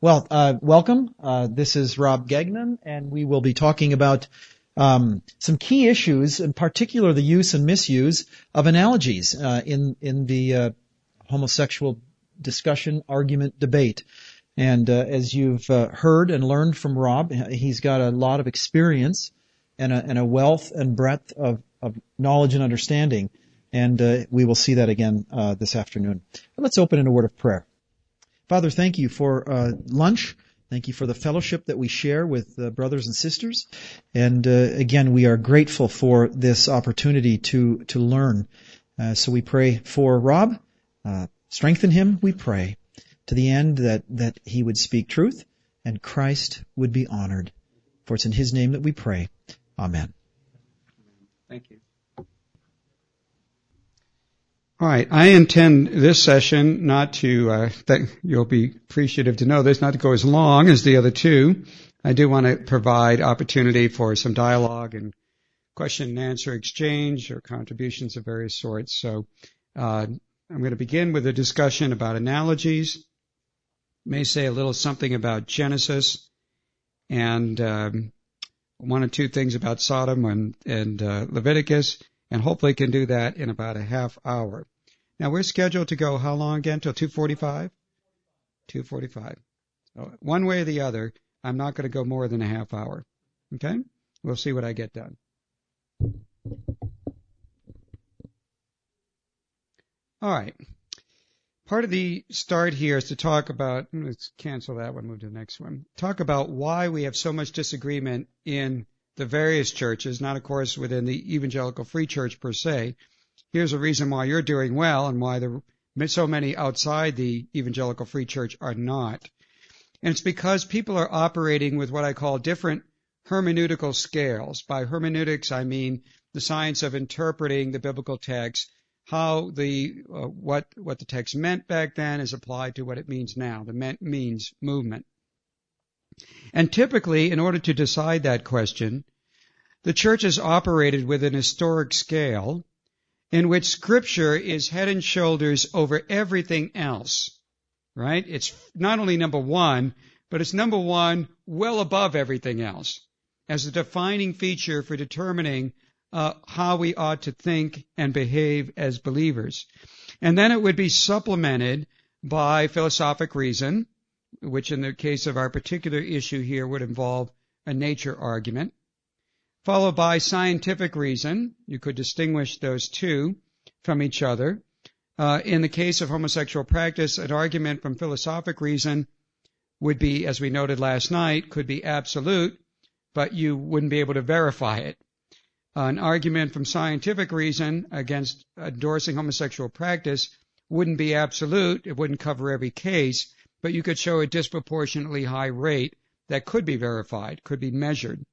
Welcome. This is Rob Gagnon, and we will be talking about some key issues, in particular the use and misuse of analogies in the homosexual discussion, argument, debate. And as you've heard and learned from Rob, he's got a lot of experience and a wealth and breadth of knowledge and understanding. And we will see that again this afternoon. But let's open in a word of prayer. Father, thank you for lunch. Thank you for the fellowship that we share with brothers and sisters. And again, we are grateful for this opportunity to learn. So we pray for Rob. Strengthen him, we pray, to the end that he would speak truth and Christ would be honored. For it's in his name that we pray. Amen. Thank you. All right, I intend this session not to, you'll be appreciative to know this, not to go as long as the other two. I do want to provide opportunity for some dialogue and question and answer exchange or contributions of various sorts. So I'm going to begin with a discussion about analogies. May say a little something about Genesis and one or two things about Sodom and Leviticus, and hopefully can do that in about a half hour. Now, we're scheduled to go how long again? Till 2:45? 2:45. So one way or the other, I'm not going to go more than a half hour. Okay? We'll see what I get done. All right. Part of the start here is to talk about, let's cancel that one, move to the next one. Talk about why we have so much disagreement in the various churches, not of course within the Evangelical Free Church per se. Here's a reason why you're doing well and why so many outside the Evangelical Free Church are not. And it's because people are operating with what I call different hermeneutical scales. By hermeneutics, I mean the science of interpreting the biblical text, how what the text meant back then is applied to what it means now, the means movement. And typically, in order to decide that question, the church has operated with an historic scale in which Scripture is head and shoulders over everything else, right? It's not only number one, but it's number one well above everything else as a defining feature for determining how we ought to think and behave as believers. And then it would be supplemented by philosophic reason, which in the case of our particular issue here would involve a nature argument, followed by scientific reason. You could distinguish those two from each other. In the case of homosexual practice, an argument from philosophic reason would be, as we noted last night, could be absolute, but you wouldn't be able to verify it. An argument from scientific reason against endorsing homosexual practice wouldn't be absolute. It wouldn't cover every case, but you could show a disproportionately high rate that could be verified, could be measured,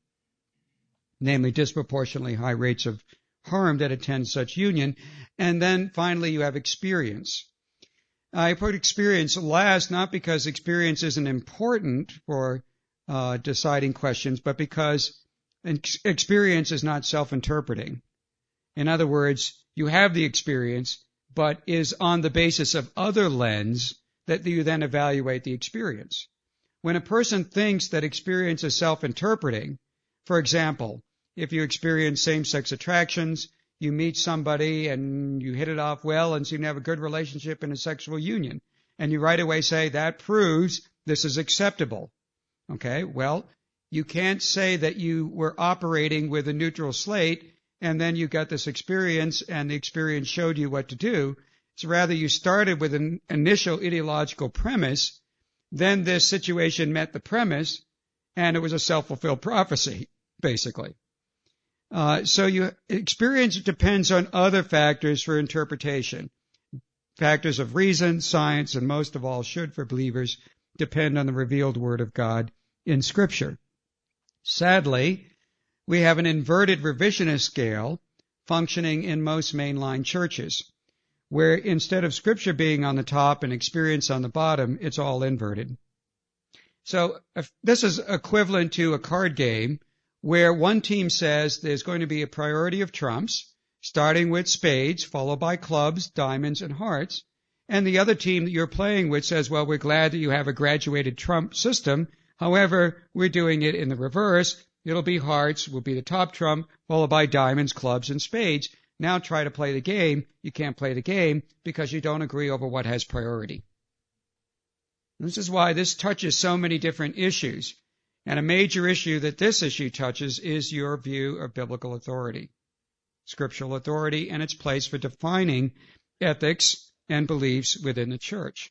namely disproportionately high rates of harm that attend such union. And then finally you have experience. I put experience last not because experience isn't important for deciding questions, but because experience is not self-interpreting. In other words, you have the experience, but is on the basis of other lens that you then evaluate the experience. When a person thinks that experience is self-interpreting, for example, if you experience same-sex attractions, you meet somebody and you hit it off well and seem to have a good relationship in a sexual union, and you right away say, that proves this is acceptable. Okay, well, you can't say that you were operating with a neutral slate and then you got this experience and the experience showed you what to do. It's rather you started with an initial ideological premise, then this situation met the premise, and it was a self-fulfilled prophecy, basically. So experience depends on other factors for interpretation. Factors of reason, science, and most of all should, for believers, depend on the revealed Word of God in Scripture. Sadly, we have an inverted revisionist scale functioning in most mainline churches, where instead of Scripture being on the top and experience on the bottom, it's all inverted. So this is equivalent to a card game where one team says there's going to be a priority of trumps, starting with spades, followed by clubs, diamonds, and hearts, And the other team that you're playing with says, well, we're glad that you have a graduated trump system. However, we're doing it in the reverse. It'll be hearts, will be the top trump, followed by diamonds, clubs, and spades. Now try to play the game. You can't play the game because you don't agree over what has priority. This is why this touches so many different issues. And a major issue that this issue touches is your view of biblical authority, scriptural authority, and its place for defining ethics and beliefs within the church.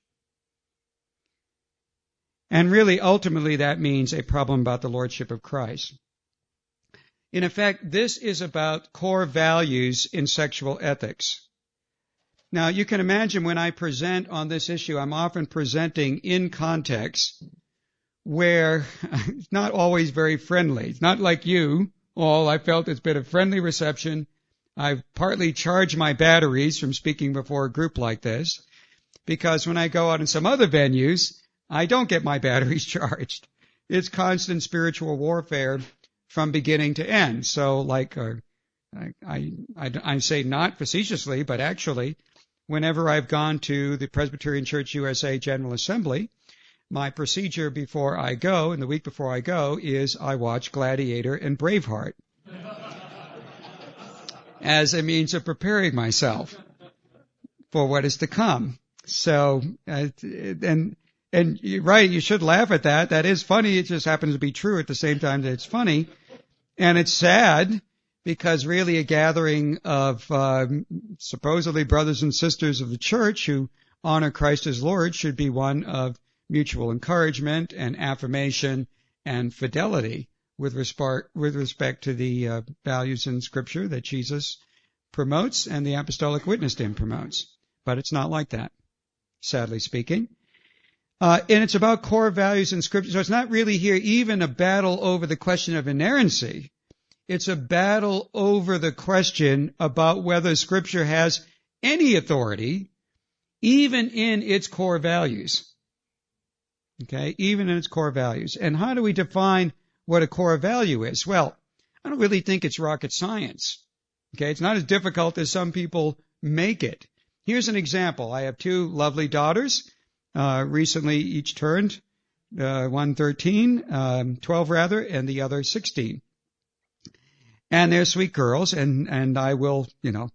And really, ultimately, that means a problem about the lordship of Christ. In effect, this is about core values in sexual ethics. Now, you can imagine when I present on this issue, I'm often presenting in context where it's not always very friendly. It's not like you all. I felt it's been a friendly reception. I've partly charged my batteries from speaking before a group like this, because when I go out in some other venues, I don't get my batteries charged. It's constant spiritual warfare from beginning to end. So like, I say not facetiously, but actually, whenever I've gone to the Presbyterian Church USA General Assembly, my procedure before I go, and the week before I go, is I watch Gladiator and Braveheart as a means of preparing myself for what is to come. So, and you're right, you should laugh at that. That is funny. It just happens to be true at the same time that it's funny. And it's sad because really a gathering of supposedly brothers and sisters of the church who honor Christ as Lord should be one of mutual encouragement and affirmation and fidelity with respect to the values in Scripture that Jesus promotes and the apostolic witness to him promotes. But it's not like that, sadly speaking. And it's about core values in Scripture. So it's not really here even a battle over the question of inerrancy. It's a battle over the question about whether Scripture has any authority, even in its core values. Okay, even in its core values. And how do we define what a core value is? Well, I don't really think it's rocket science. Okay, it's not as difficult as some people make it. Here's an example. I have two lovely daughters, recently each turned, one 13, 12 rather, and the other 16. And they're sweet girls, and I will,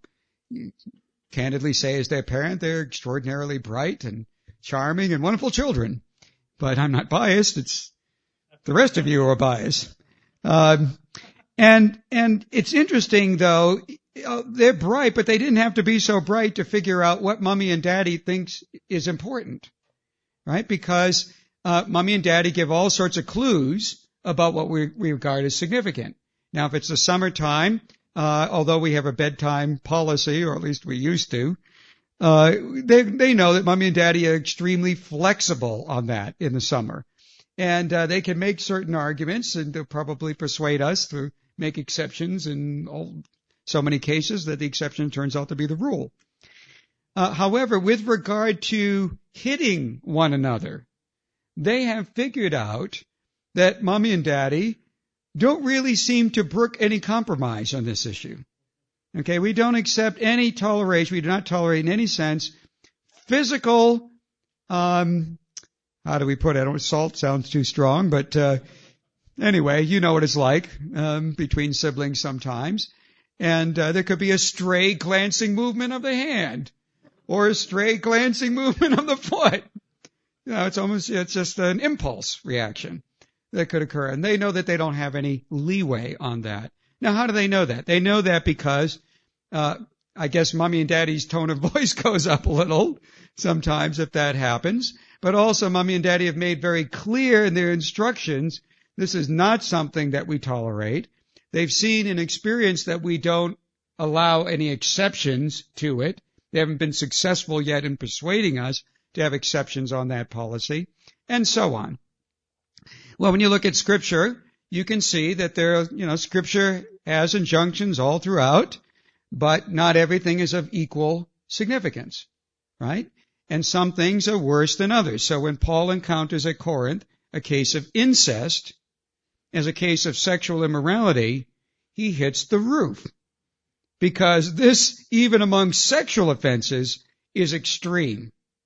candidly say as their parent, they're extraordinarily bright and charming and wonderful children. But I'm not biased. It's the rest of you who are biased. And it's interesting though, they're bright, but they didn't have to be so bright to figure out what mommy and daddy thinks is important, right? Because, mommy and daddy give all sorts of clues about what we regard as significant. Now, if it's the summertime, although we have a bedtime policy, or at least we used to, they know that mommy and daddy are extremely flexible on that in the summer. And they can make certain arguments, and they'll probably persuade us to make exceptions in so many cases that the exception turns out to be the rule. However, with regard to hitting one another, they have figured out that mommy and daddy don't really seem to brook any compromise on this issue. Okay, we don't accept any toleration. We do not tolerate in any sense physical, how do we put it? Assault sounds too strong, but anyway, you know what it's like between siblings sometimes. And there could be a stray glancing movement of the hand or a stray glancing movement of the foot. It's just an impulse reaction that could occur. And they know that they don't have any leeway on that. Now, how do they know that? They know that because, I guess mommy and daddy's tone of voice goes up a little sometimes if that happens. But also mommy and daddy have made very clear in their instructions, this is not something that we tolerate. They've seen and experienced that we don't allow any exceptions to it. They haven't been successful yet in persuading us to have exceptions on that policy, and so on. Well, when you look at Scripture, you can see that Scripture has injunctions all throughout, but not everything is of equal significance, right? And some things are worse than others. So when Paul encounters at Corinth a case of incest as a case of sexual immorality, he hits the roof. Because this, even among sexual offenses, is extreme.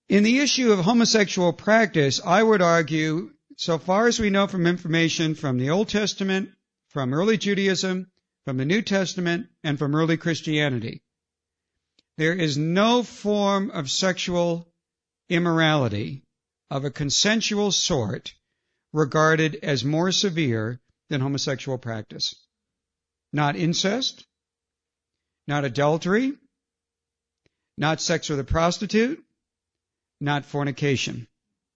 In the issue of homosexual practice, I would argue, so far as we know from information from the Old Testament, from early Judaism, from the New Testament, and from early Christianity, there is no form of sexual immorality of a consensual sort regarded as more severe than homosexual practice. Not incest, not adultery, not sex with a prostitute, not fornication.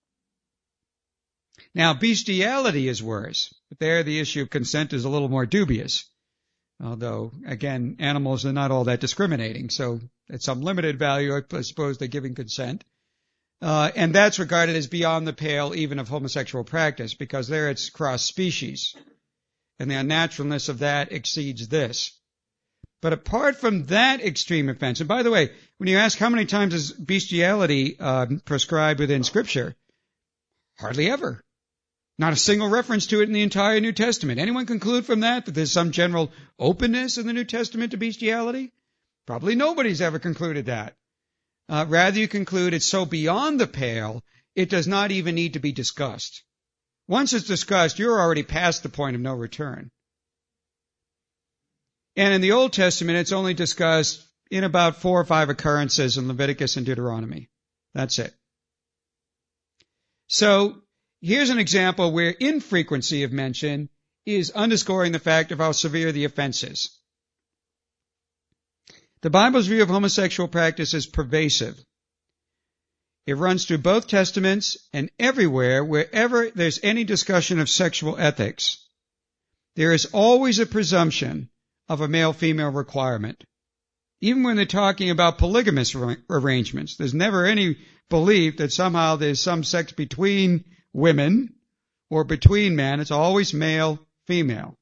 Now, bestiality is worse, but there the issue of consent is a little more dubious. Although, again, animals are not all that discriminating, so at some limited value, I suppose they're giving consent. And that's regarded as beyond the pale even of homosexual practice, because there it's cross species. And the unnaturalness of that exceeds this. But apart from that extreme offense, and by the way, when you ask how many times is bestiality prescribed within Scripture, hardly ever. Not a single reference to it in the entire New Testament. Anyone conclude from that there's some general openness in the New Testament to bestiality? Probably nobody's ever concluded that. Rather, you conclude it's so beyond the pale, it does not even need to be discussed. Once it's discussed, you're already past the point of no return. And in the Old Testament, it's only discussed in about 4 or 5 occurrences in Leviticus and Deuteronomy. That's it. So, here's an example where infrequency of mention is underscoring the fact of how severe the offense is. The Bible's view of homosexual practice is pervasive. It runs through both testaments, and everywhere, wherever there's any discussion of sexual ethics, there is always a presumption of a male-female requirement. Even when they're talking about polygamous arrangements, there's never any belief that somehow there's some sex between women or between men. It's always male-female.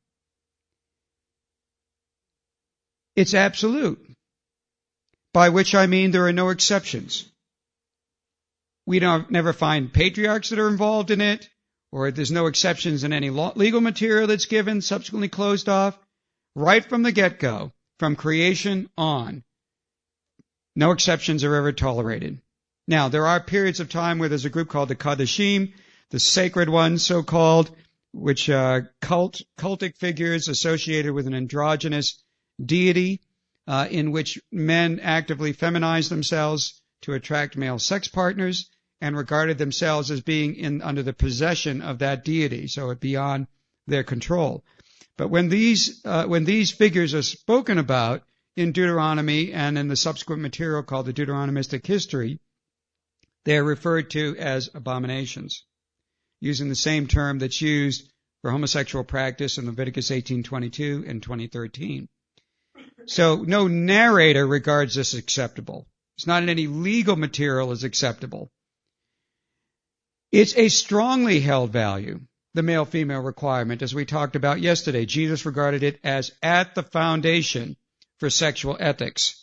It's absolute, by which I mean there are no exceptions. We never find patriarchs that are involved in it, or there's no exceptions in any legal material that's given, subsequently closed off. Right from the get-go, from creation on, no exceptions are ever tolerated. Now, there are periods of time where there's a group called the Kadashim, the sacred ones, so-called, which are cultic figures associated with an androgynous deity, in which men actively feminize themselves to attract male sex partners and regarded themselves as being under the possession of that deity, so it beyond their control. But when these figures are spoken about in Deuteronomy and in the subsequent material called the Deuteronomistic history, they are referred to as abominations, using the same term that's used for homosexual practice in Leviticus 18:22 and 20:13. So no narrator regards this acceptable. It's not in any legal material as acceptable. It's a strongly held value, the male-female requirement, as we talked about yesterday. Jesus regarded it as at the foundation for sexual ethics.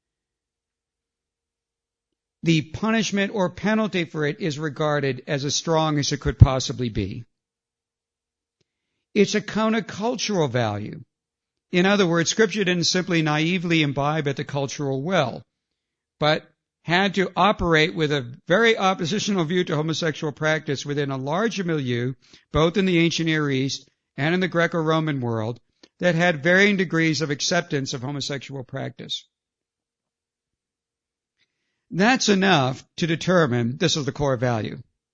The punishment or penalty for it is regarded as strong as it could possibly be. It's a countercultural value. In other words, Scripture didn't simply naively imbibe at the cultural well, but had to operate with a very oppositional view to homosexual practice within a larger milieu, both in the ancient Near East and in the Greco-Roman world, that had varying degrees of acceptance of homosexual practice. That's enough to determine this is the core value.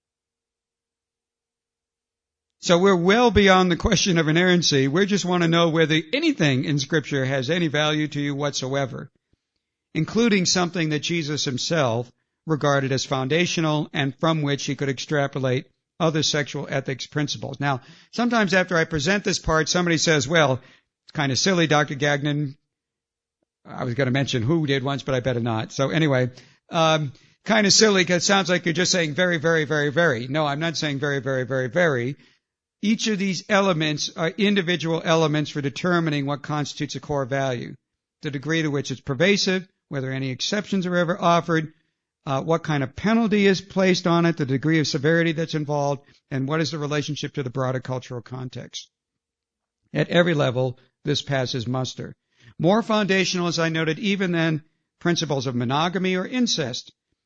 So we're well beyond the question of inerrancy. We just want to know whether anything in Scripture has any value to you whatsoever, including something that Jesus himself regarded as foundational and from which he could extrapolate other sexual ethics principles. Now, sometimes after I present this part, somebody says, well, it's kind of silly, Dr. Gagnon. I was going to mention who did once, but I better not. So anyway, kind of silly because it sounds like you're just saying very, very, very, very. No, I'm not saying very, very, very, very. Each of these elements are individual elements for determining what constitutes a core value, the degree to which it's pervasive, whether any exceptions are ever offered, what kind of penalty is placed on it, the degree of severity that's involved, and what is the relationship to the broader cultural context. At every level, this passes muster. More foundational, as I noted, even than principles of monogamy or incest,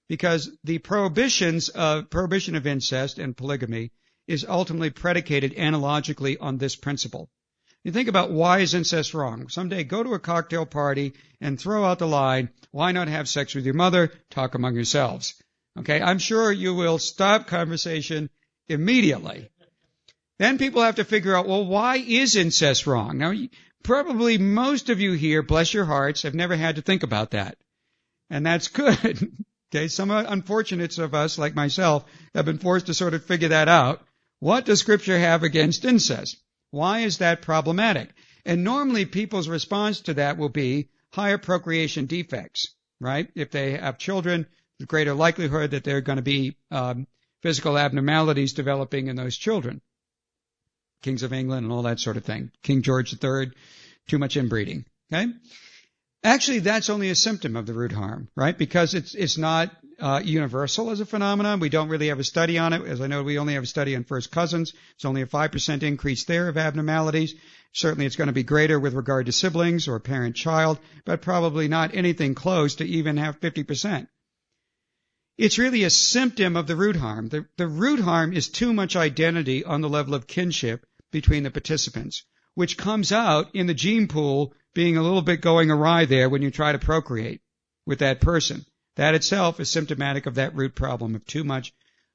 because the prohibition of incest and polygamy is ultimately predicated analogically on this principle. You think about, why is incest wrong? Someday go to a cocktail party and throw out the line, why not have sex with your mother? Talk among yourselves. Okay, I'm sure you will stop conversation immediately. Then people have to figure out, well, why is incest wrong? Now, probably most of you here, bless your hearts, have never had to think about that. And that's good. Okay, some unfortunates of us, like myself, have been forced to sort of figure that out. What does Scripture have against incest? Why is that problematic? And normally people's response to that will be higher procreation defects, right? If they have children, there's greater likelihood that there are going to be physical abnormalities developing in those children. Kings of England and all that sort of thing. King George III, too much inbreeding. Okay? Actually, that's only a symptom of the root harm, right? Because it's not universal as a phenomenon. We don't really have a study on it. As I know, we only have a study on first cousins. It's only a 5% increase there of abnormalities. Certainly it's going to be greater with regard to siblings or parent-child, but probably not anything close to even have 50%. It's really a symptom of the root harm. The root harm is too much identity on the level of kinship between the participants, which comes out in the gene pool being a little bit going awry there when you try to procreate with that person. That itself is symptomatic of that root problem of too much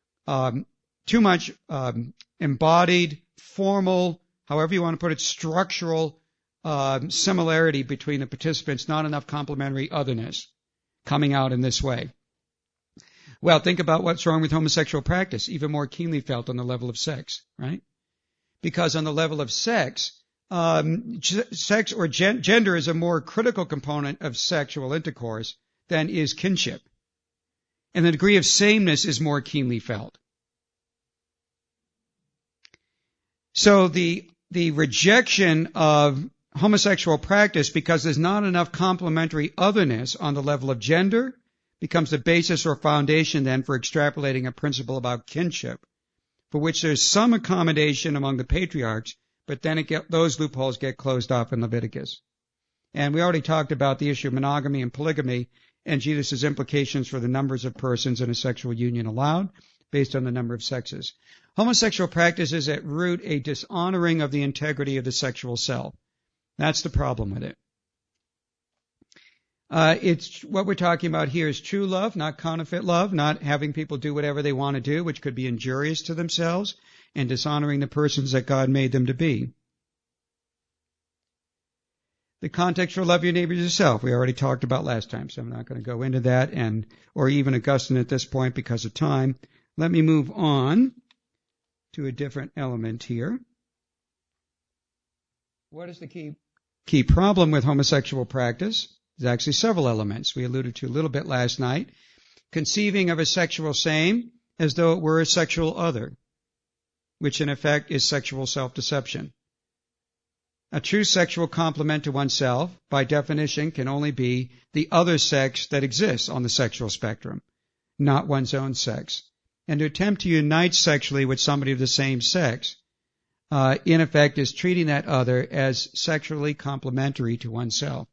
embodied, formal, however you want to put it, structural similarity between the participants, not enough complementary otherness coming out in this way. Well, think about what's wrong with homosexual practice, even more keenly felt on the level of sex, right? Because on the level of sex or gender is a more critical component of sexual intercourse than is kinship. And the degree of sameness is more keenly felt. So the rejection of homosexual practice because there's not enough complementary otherness on the level of gender becomes the basis or foundation then for extrapolating a principle about kinship, for which there's some accommodation among the patriarchs, but then those loopholes get closed off in Leviticus. And we already talked about the issue of monogamy and polygamy and Jesus' implications for the numbers of persons in a sexual union allowed based on the number of sexes. Homosexual practice is at root a dishonoring of the integrity of the sexual self. That's the problem with it. It's what we're talking about here is true love, not counterfeit love, not having people do whatever they want to do, which could be injurious to themselves and dishonoring the persons that God made them to be. The context for love your neighbor as yourself, we already talked about last time, so I'm not going to go into that or even Augustine at this point because of time. Let me move on to a different element here. What is the key problem with homosexual practice? There's actually several elements we alluded to a little bit last night. Conceiving of a sexual same as though it were a sexual other, which in effect is sexual self-deception. A true sexual complement to oneself, by definition, can only be the other sex that exists on the sexual spectrum, not one's own sex. And to attempt to unite sexually with somebody of the same sex, in effect, is treating that other as sexually complementary to oneself.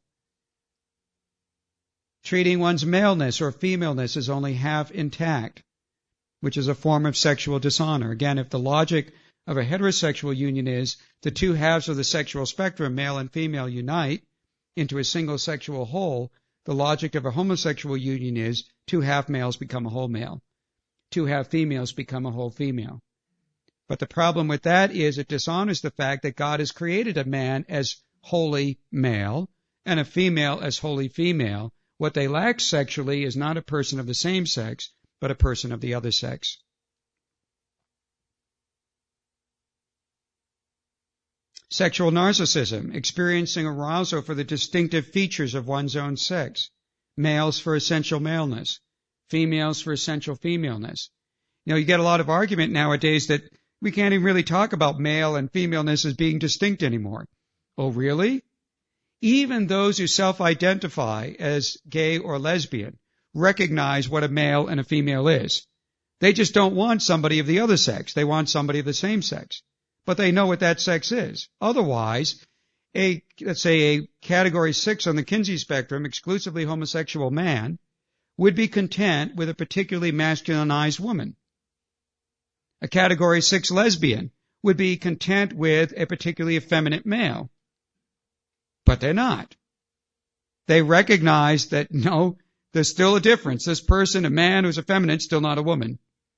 Treating one's maleness or femaleness as only half intact, which is a form of sexual dishonor. Again, if the logic of a heterosexual union is the two halves of the sexual spectrum, male and female, unite into a single sexual whole, the logic of a homosexual union is two half males become a whole male. Two half females become a whole female. But the problem with that is it dishonors the fact that God has created a man as wholly male and a female as wholly female. What they lack sexually is not a person of the same sex, but a person of the other sex. Sexual narcissism, experiencing arousal for the distinctive features of one's own sex. Males for essential maleness, females for essential femaleness. You get a lot of argument nowadays that we can't even really talk about male and femaleness as being distinct anymore. Oh, really? Even those who self-identify as gay or lesbian recognize what a male and a female is. They just don't want somebody of the other sex. They want somebody of the same sex. But they know what that sex is. Otherwise, let's say a category 6 on the Kinsey spectrum, exclusively homosexual man, would be content with a particularly masculinized woman. A category 6 lesbian would be content with a particularly effeminate male. But they're not. They recognize that, no, there's still a difference. This person, a man who's effeminate, is still not a woman.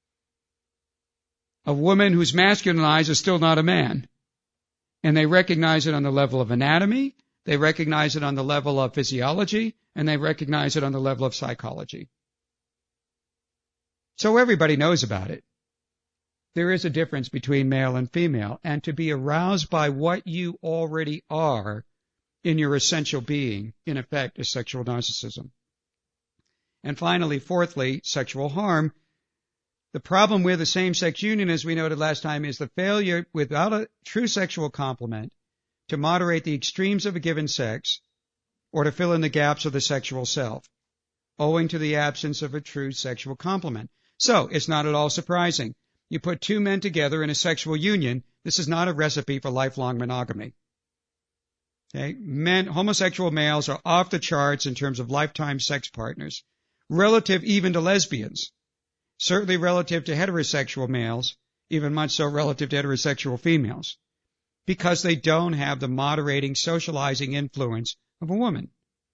A woman who's masculinized is still not a man. And they recognize it on the level of anatomy, they recognize it on the level of physiology, and they recognize it on the level of psychology. So everybody knows about it. There is a difference between male and female, and to be aroused by what you already are in your essential being, in effect, is sexual narcissism. And finally, fourthly, sexual harm. The problem with the same-sex union, as we noted last time, is the failure without a true sexual complement to moderate the extremes of a given sex or to fill in the gaps of the sexual self, owing to the absence of a true sexual complement. So, it's not at all surprising. You put two men together in a sexual union, this is not a recipe for lifelong monogamy. Okay? Homosexual males are off the charts in terms of lifetime sex partners, relative even to lesbians. Certainly relative to heterosexual males, even much so relative to heterosexual females, because they don't have the moderating, socializing influence of a woman.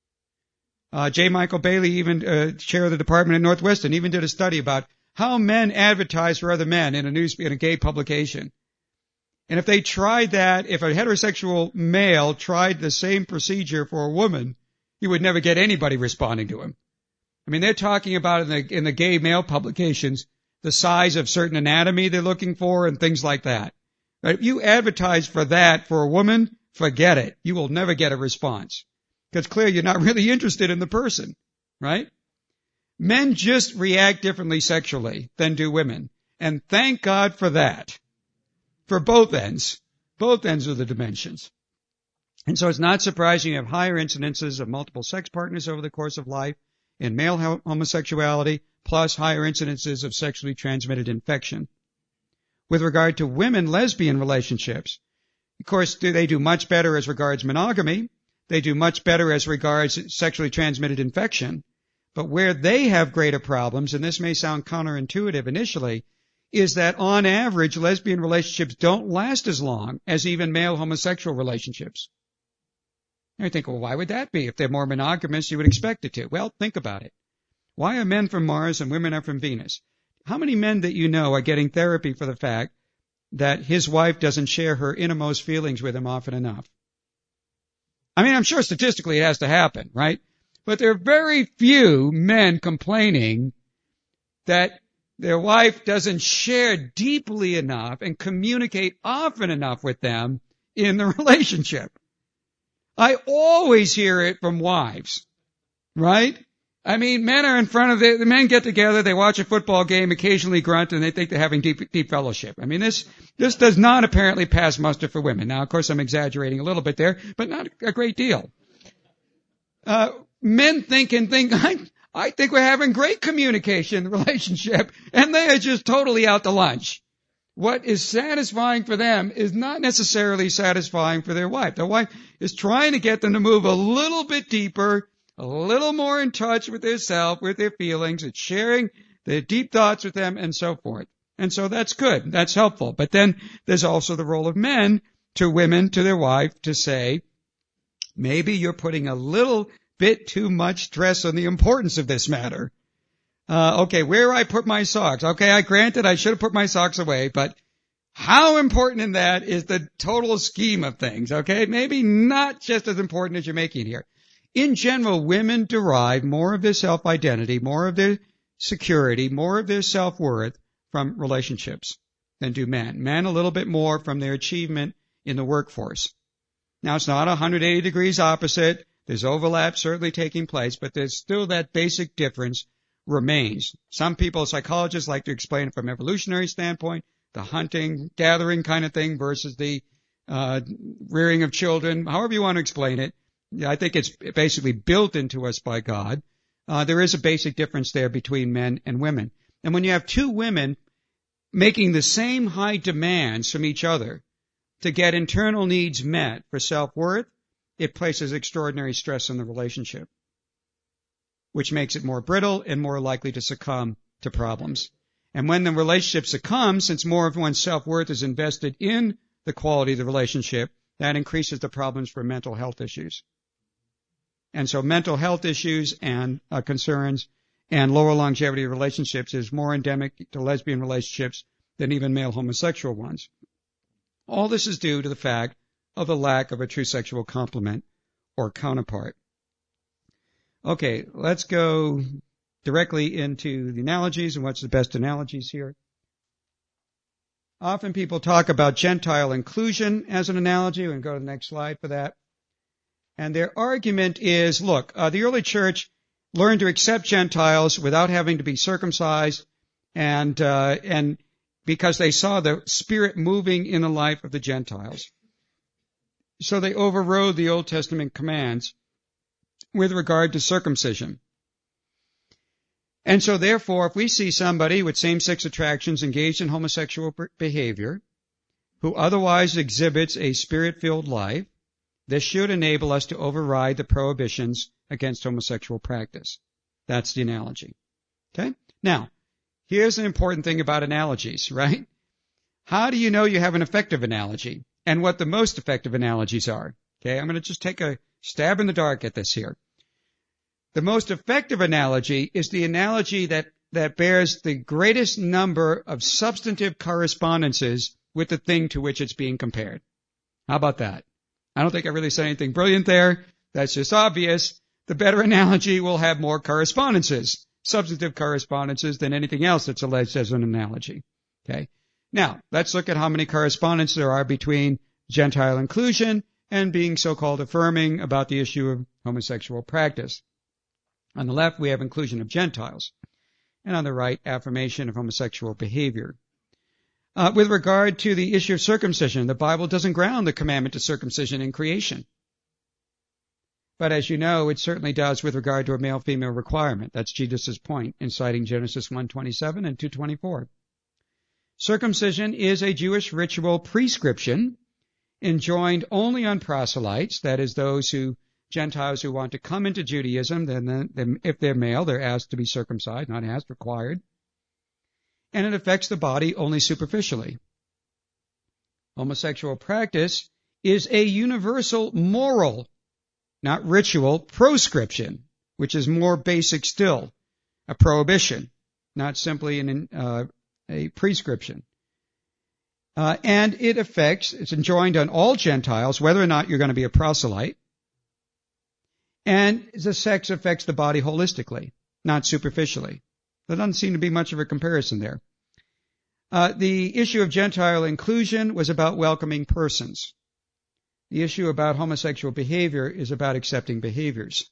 J. Michael Bailey, even chair of the department at Northwestern, even did a study about how men advertise for other men in a gay publication. And if they tried that, if a heterosexual male tried the same procedure for a woman, he would never get anybody responding to him. I mean, they're talking about in the gay male publications the size of certain anatomy they're looking for and things like that. Right? If you advertise for that for a woman, forget it. You will never get a response. Because clearly you're not really interested in the person, right? Men just react differently sexually than do women. And thank God for that. For both ends of the dimensions. And so it's not surprising you have higher incidences of multiple sex partners over the course of life in male homosexuality, plus higher incidences of sexually transmitted infection. With regard to women lesbian relationships, of course, they do much better as regards monogamy. They do much better as regards sexually transmitted infection. But where they have greater problems, and this may sound counterintuitive initially, is that on average, lesbian relationships don't last as long as even male homosexual relationships. And you think, well, why would that be? If they're more monogamous, you would expect it to. Well, think about it. Why are men from Mars and women are from Venus? How many men that you know are getting therapy for the fact that his wife doesn't share her innermost feelings with him often enough? I mean, I'm sure statistically it has to happen, right? But there are very few men complaining that their wife doesn't share deeply enough and communicate often enough with them in the relationship. I always hear it from wives, right? I mean, men are in front of the men get together, they watch a football game, occasionally grunt, and they think they're having deep fellowship. I mean, this does not apparently pass muster for women. Now, of course, I'm exaggerating a little bit there, but not a great deal. Men think, I think we're having great communication in the relationship, and they are just totally out to lunch. What is satisfying for them is not necessarily satisfying for their wife. Their wife is trying to get them to move a little bit deeper, a little more in touch with their self, with their feelings, and sharing their deep thoughts with them, and so forth. And so that's good. That's helpful. But then there's also the role of men to women, to their wife, to say, maybe you're putting a little bit too much stress on the importance of this matter. Okay, where I put my socks. Okay, I granted I should have put my socks away, but how important in that is the total scheme of things, okay? Maybe not just as important as you're making here. In general, women derive more of their self-identity, more of their security, more of their self-worth from relationships than do men. Men a little bit more from their achievement in the workforce. Now, it's not 180 degrees opposite. There's overlap certainly taking place, but there's still that basic difference remains. Some people, psychologists, like to explain it from an evolutionary standpoint, the hunting, gathering kind of thing versus the rearing of children, however you want to explain it. I think it's basically built into us by God. There is a basic difference there between men and women. And when you have two women making the same high demands from each other to get internal needs met for self-worth, it places extraordinary stress on the relationship. which makes it more brittle and more likely to succumb to problems. And when the relationship succumbs, since more of one's self-worth is invested in the quality of the relationship, that increases the problems for mental health issues. And so mental health issues and concerns and lower longevity of relationships is more endemic to lesbian relationships than even male homosexual ones. All this is due to the fact of the lack of a true sexual complement or counterpart. Okay, let's go directly into the analogies and what's the best analogies here. Often people talk about Gentile inclusion as an analogy. We can go to the next slide for that. And their argument is, look, the early church learned to accept Gentiles without having to be circumcised, and because they saw the Spirit moving in the life of the Gentiles. So they overrode the Old Testament commands with regard to circumcision. And so therefore, if we see somebody with same-sex attractions engaged in homosexual behavior, who otherwise exhibits a Spirit-filled life, this should enable us to override the prohibitions against homosexual practice. That's the analogy. Okay? Now, here's an important thing about analogies, right? How do you know you have an effective analogy and what the most effective analogies are? Okay, I'm going to just take a stab in the dark at this here. The most effective analogy is the analogy that bears the greatest number of substantive correspondences with the thing to which it's being compared. How about that? I don't think I really said anything brilliant there. That's just obvious. The better analogy will have more correspondences, substantive correspondences, than anything else that's alleged as an analogy. Okay. Now, let's look at how many correspondences there are between Gentile inclusion and being so-called affirming about the issue of homosexual practice. On the left, we have inclusion of Gentiles, and on the right, affirmation of homosexual behavior. With regard to the issue of circumcision, the Bible doesn't ground the commandment of circumcision in creation. But as you know, it certainly does with regard to a male-female requirement. That's Jesus' point in citing Genesis 1:27 and 2:24. Circumcision is a Jewish ritual prescription enjoined only on proselytes, that is, Gentiles who want to come into Judaism. Then if they're male, they're asked to be circumcised, not asked, required. And it affects the body only superficially. Homosexual practice is a universal moral, not ritual, proscription, which is more basic still, a prohibition, not simply a prescription. And it's enjoined on all Gentiles, whether or not you're going to be a proselyte. And the sex affects the body holistically, not superficially. There doesn't seem to be much of a comparison there. The issue of Gentile inclusion was about welcoming persons. The issue about homosexual behavior is about accepting behaviors.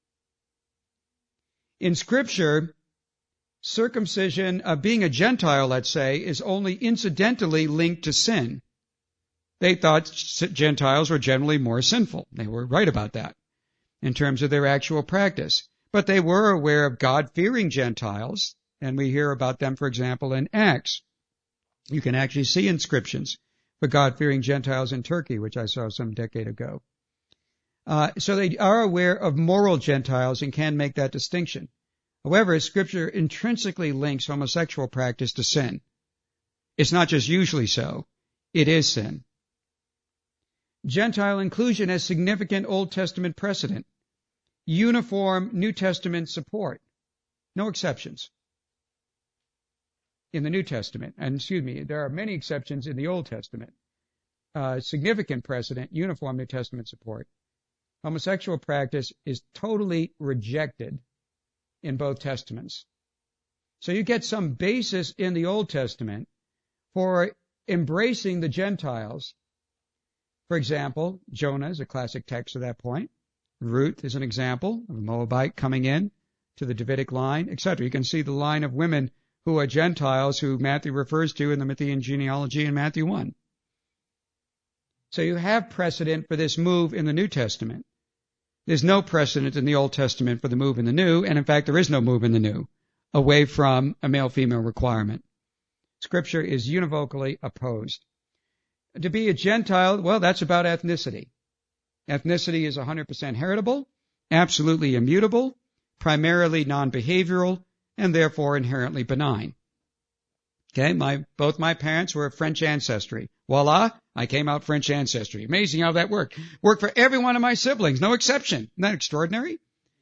In Scripture, circumcision, being a Gentile, let's say, is only incidentally linked to sin. They thought Gentiles were generally more sinful. They were right about that in terms of their actual practice. But they were aware of God-fearing Gentiles, and we hear about them, for example, in Acts. You can actually see inscriptions for God-fearing Gentiles in Turkey, which I saw some decade ago. So they are aware of moral Gentiles and can make that distinction. However, Scripture intrinsically links homosexual practice to sin. It's not just usually so. It is sin. Gentile inclusion has significant Old Testament precedent. Uniform New Testament support. No exceptions in the New Testament. And there are many exceptions in the Old Testament. Significant precedent, uniform New Testament support. Homosexual practice is totally rejected in both Testaments. So you get some basis in the Old Testament for embracing the Gentiles. For example, Jonah is a classic text at that point. Ruth is an example of a Moabite coming in to the Davidic line, etc. You can see the line of women who are Gentiles who Matthew refers to in the Matthean genealogy in Matthew 1. So you have precedent for this move in the New Testament. There's no precedent in the Old Testament for the move in the New, and in fact there is no move in the New, away from a male-female requirement. Scripture is univocally opposed. To be a Gentile, well, that's about ethnicity. Ethnicity is 100% heritable, absolutely immutable, primarily non-behavioral, and therefore inherently benign. Okay, both my parents were of French ancestry. Voila, I came out French ancestry. Amazing how that worked. Worked for every one of my siblings, no exception. Isn't that extraordinary?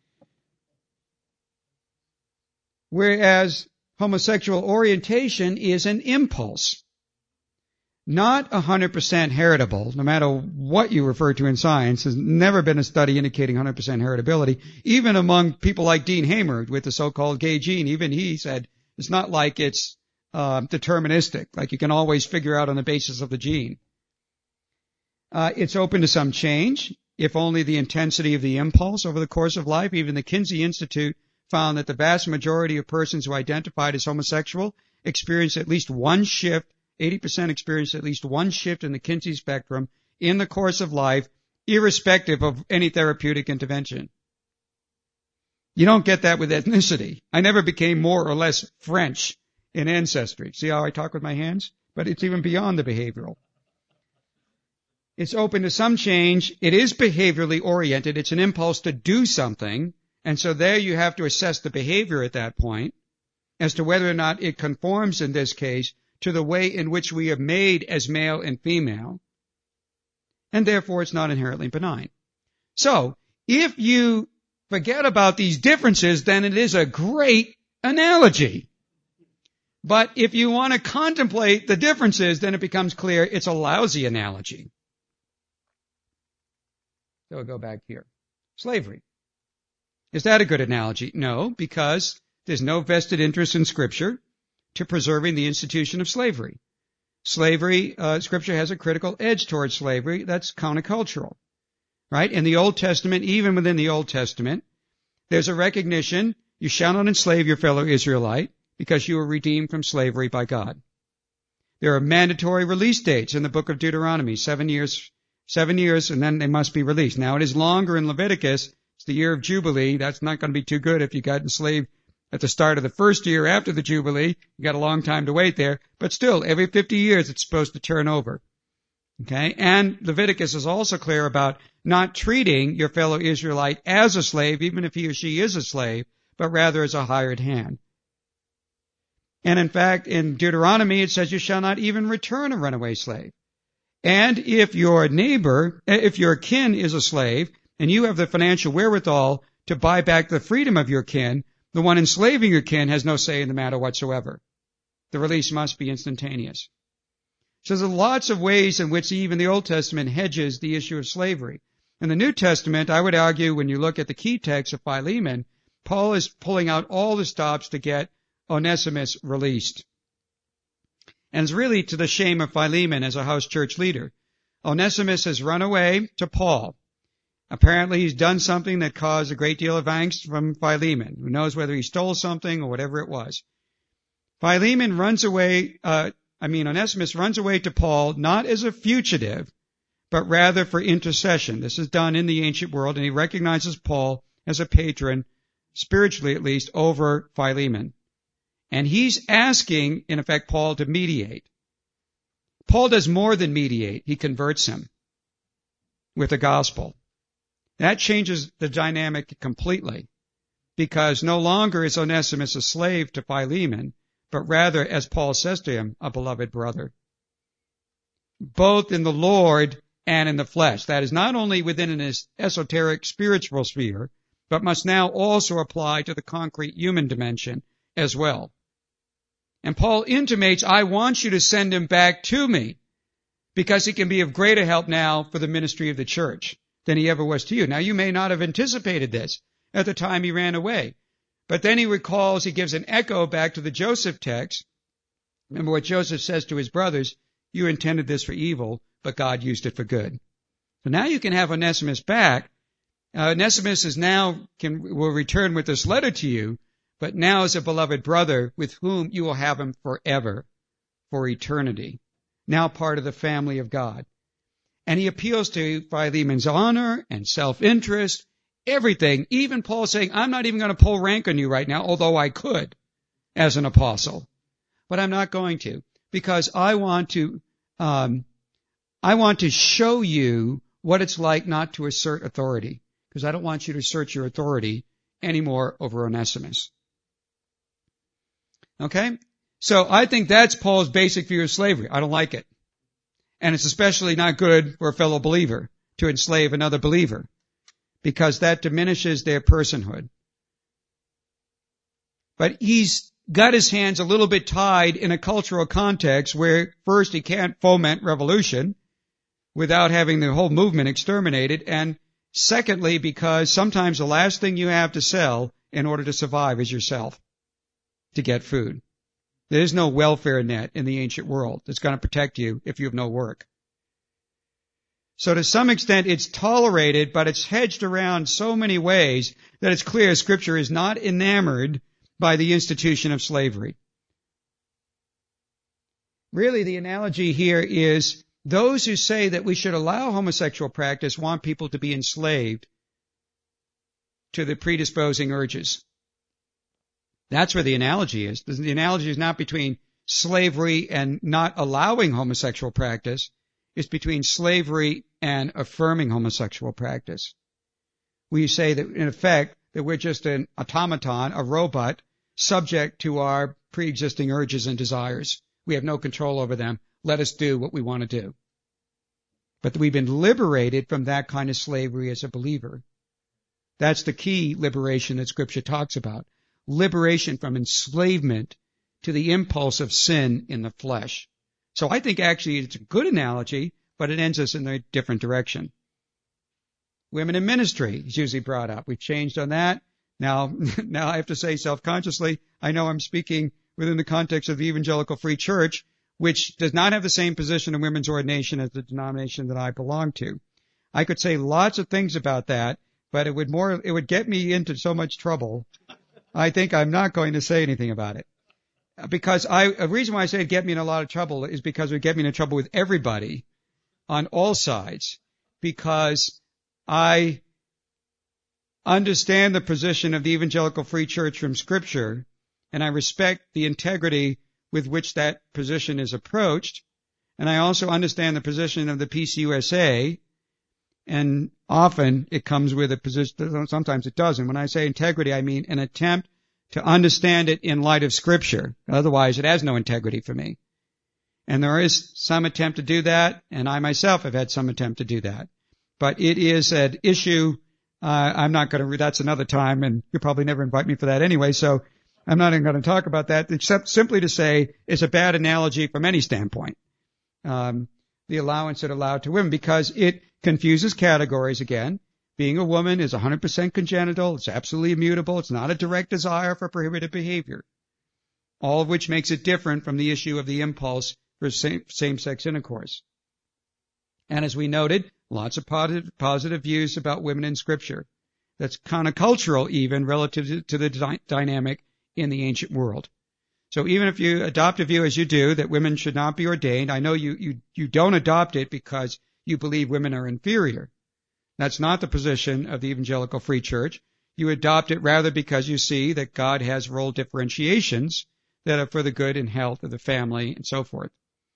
Whereas homosexual orientation is an impulse, not 100% heritable, no matter what you refer to in science. There's never been a study indicating 100% heritability. Even among people like Dean Hamer with the so-called gay gene, even he said it's not like it's deterministic, like you can always figure out on the basis of the gene. It's open to some change, if only the intensity of the impulse over the course of life. Even the Kinsey Institute found that the vast majority of persons who identified as homosexual experienced at least one shift, 80% experienced at least one shift in the Kinsey spectrum in the course of life, irrespective of any therapeutic intervention. You don't get that with ethnicity. I never became more or less French in ancestry. See how I talk with my hands? But it's even beyond the behavioral. It's open to some change. It is behaviorally oriented. It's an impulse to do something. And so there you have to assess the behavior at that point as to whether or not it conforms, in this case, to the way in which we are made as male and female. And therefore it's not inherently benign. So if you forget about these differences, then it is a great analogy. But if you want to contemplate the differences, then it becomes clear it's a lousy analogy. So we'll go back here. Slavery. Is that a good analogy? No, because there's no vested interest in Scripture to preserving the institution of slavery. Slavery, Scripture has a critical edge towards slavery that's countercultural, right? In the Old Testament, even within the Old Testament, there's a recognition you shall not enslave your fellow Israelite because you were redeemed from slavery by God. There are mandatory release dates in the book of Deuteronomy, 7 years, and then they must be released. Now it is longer in Leviticus. It's the year of Jubilee. That's not going to be too good if you got enslaved at the start of the first year after the Jubilee. You got a long time to wait there. But still, every 50 years it's supposed to turn over. Okay? And Leviticus is also clear about not treating your fellow Israelite as a slave, even if he or she is a slave, but rather as a hired hand. And in fact, in Deuteronomy, it says you shall not even return a runaway slave. And if your neighbor, if your kin is a slave, and you have the financial wherewithal to buy back the freedom of your kin, the one enslaving your kin has no say in the matter whatsoever. The release must be instantaneous. So there's lots of ways in which even the Old Testament hedges the issue of slavery. In the New Testament, I would argue when you look at the key text of Philemon, Paul is pulling out all the stops to get Onesimus released. And it's really to the shame of Philemon as a house church leader. Onesimus has run away to Paul. Apparently he's done something that caused a great deal of angst from Philemon. Who knows whether he stole something or whatever it was. Onesimus runs away to Paul not as a fugitive, but rather for intercession. This is done in the ancient world, and he recognizes Paul as a patron, spiritually at least, over Philemon. And he's asking, in effect, Paul to mediate. Paul does more than mediate. He converts him with the gospel. That changes the dynamic completely, because no longer is Onesimus a slave to Philemon, but rather, as Paul says to him, a beloved brother. Both in the Lord and in the flesh. That is not only within an esoteric spiritual sphere, but must now also apply to the concrete human dimension as well. And Paul intimates, I want you to send him back to me, because he can be of greater help now for the ministry of the church than he ever was to you. Now, you may not have anticipated this at the time he ran away. But then he recalls, he gives an echo back to the Joseph text. Remember what Joseph says to his brothers, you intended this for evil, but God used it for good. So now you can have Onesimus back. Onesimus will return with this letter to you, but now as a beloved brother with whom you will have him forever, for eternity. Now part of the family of God. And he appeals to Philemon's honor and self-interest, everything. Even Paul saying, I'm not even going to pull rank on you right now, although I could as an apostle. But I'm not going to, because I want to show you what it's like not to assert authority, because I don't want you to assert your authority anymore over Onesimus. Okay? So I think that's Paul's basic view of slavery. I don't like it. And it's especially not good for a fellow believer to enslave another believer, because that diminishes their personhood. But he's got his hands a little bit tied in a cultural context where, first, he can't foment revolution without having the whole movement exterminated, and secondly, because sometimes the last thing you have to sell in order to survive is yourself to get food. There is no welfare net in the ancient world that's going to protect you if you have no work. So to some extent, it's tolerated, but it's hedged around so many ways that it's clear Scripture is not enamored by the institution of slavery. Really, the analogy here is those who say that we should allow homosexual practice want people to be enslaved to the predisposing urges. That's where the analogy is. The analogy is not between slavery and not allowing homosexual practice. It's between slavery and affirming homosexual practice. We say that, in effect, that we're just an automaton, a robot, subject to our pre-existing urges and desires. We have no control over them. Let us do what we want to do. But we've been liberated from that kind of slavery as a believer. That's the key liberation that Scripture talks about. Liberation from enslavement to the impulse of sin in the flesh. So I think actually it's a good analogy, but it ends us in a different direction. Women in ministry is usually brought up. We've changed on that. Now I have to say self-consciously, I know I'm speaking within the context of the Evangelical Free Church, which does not have the same position in women's ordination as the denomination that I belong to. I could say lots of things about that, but it would get me into so much trouble. I think I'm not going to say anything about it. Because a reason why I say it'd get me in a lot of trouble is because it would get me in trouble with everybody on all sides. Because I understand the position of the Evangelical Free Church from Scripture, and I respect the integrity with which that position is approached, and I also understand the position of the PCUSA, and often it comes with a position, sometimes it doesn't. When I say integrity, I mean an attempt to understand it in light of Scripture. Otherwise, it has no integrity for me. And there is some attempt to do that, and I myself have had some attempt to do that. But it is an issue, I'm not going to, that's another time, and you'll probably never invite me for that anyway, so I'm not even going to talk about that, except simply to say it's a bad analogy from any standpoint. The allowance it allowed to women, because it confuses categories again. Being a woman is 100% congenital. It's absolutely immutable. It's not a direct desire for prohibited behavior. All of which makes it different from the issue of the impulse for same-sex intercourse. And as we noted, lots of positive views about women in Scripture. That's countercultural even relative to the dynamic in the ancient world. So even if you adopt a view as you do that women should not be ordained, I know you don't adopt it because you believe women are inferior. That's not the position of the Evangelical Free Church. You adopt it rather because you see that God has role differentiations that are for the good and health of the family and so forth.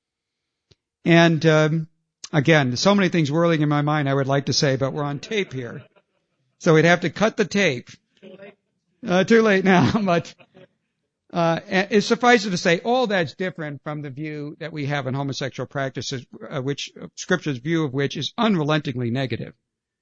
And again, there's so many things whirling in my mind I would like to say, but we're on tape here. So we'd have to cut the tape. Too late now, but it suffices to say all that's different from the view that we have in homosexual practices, which Scripture's view of which is unrelentingly negative.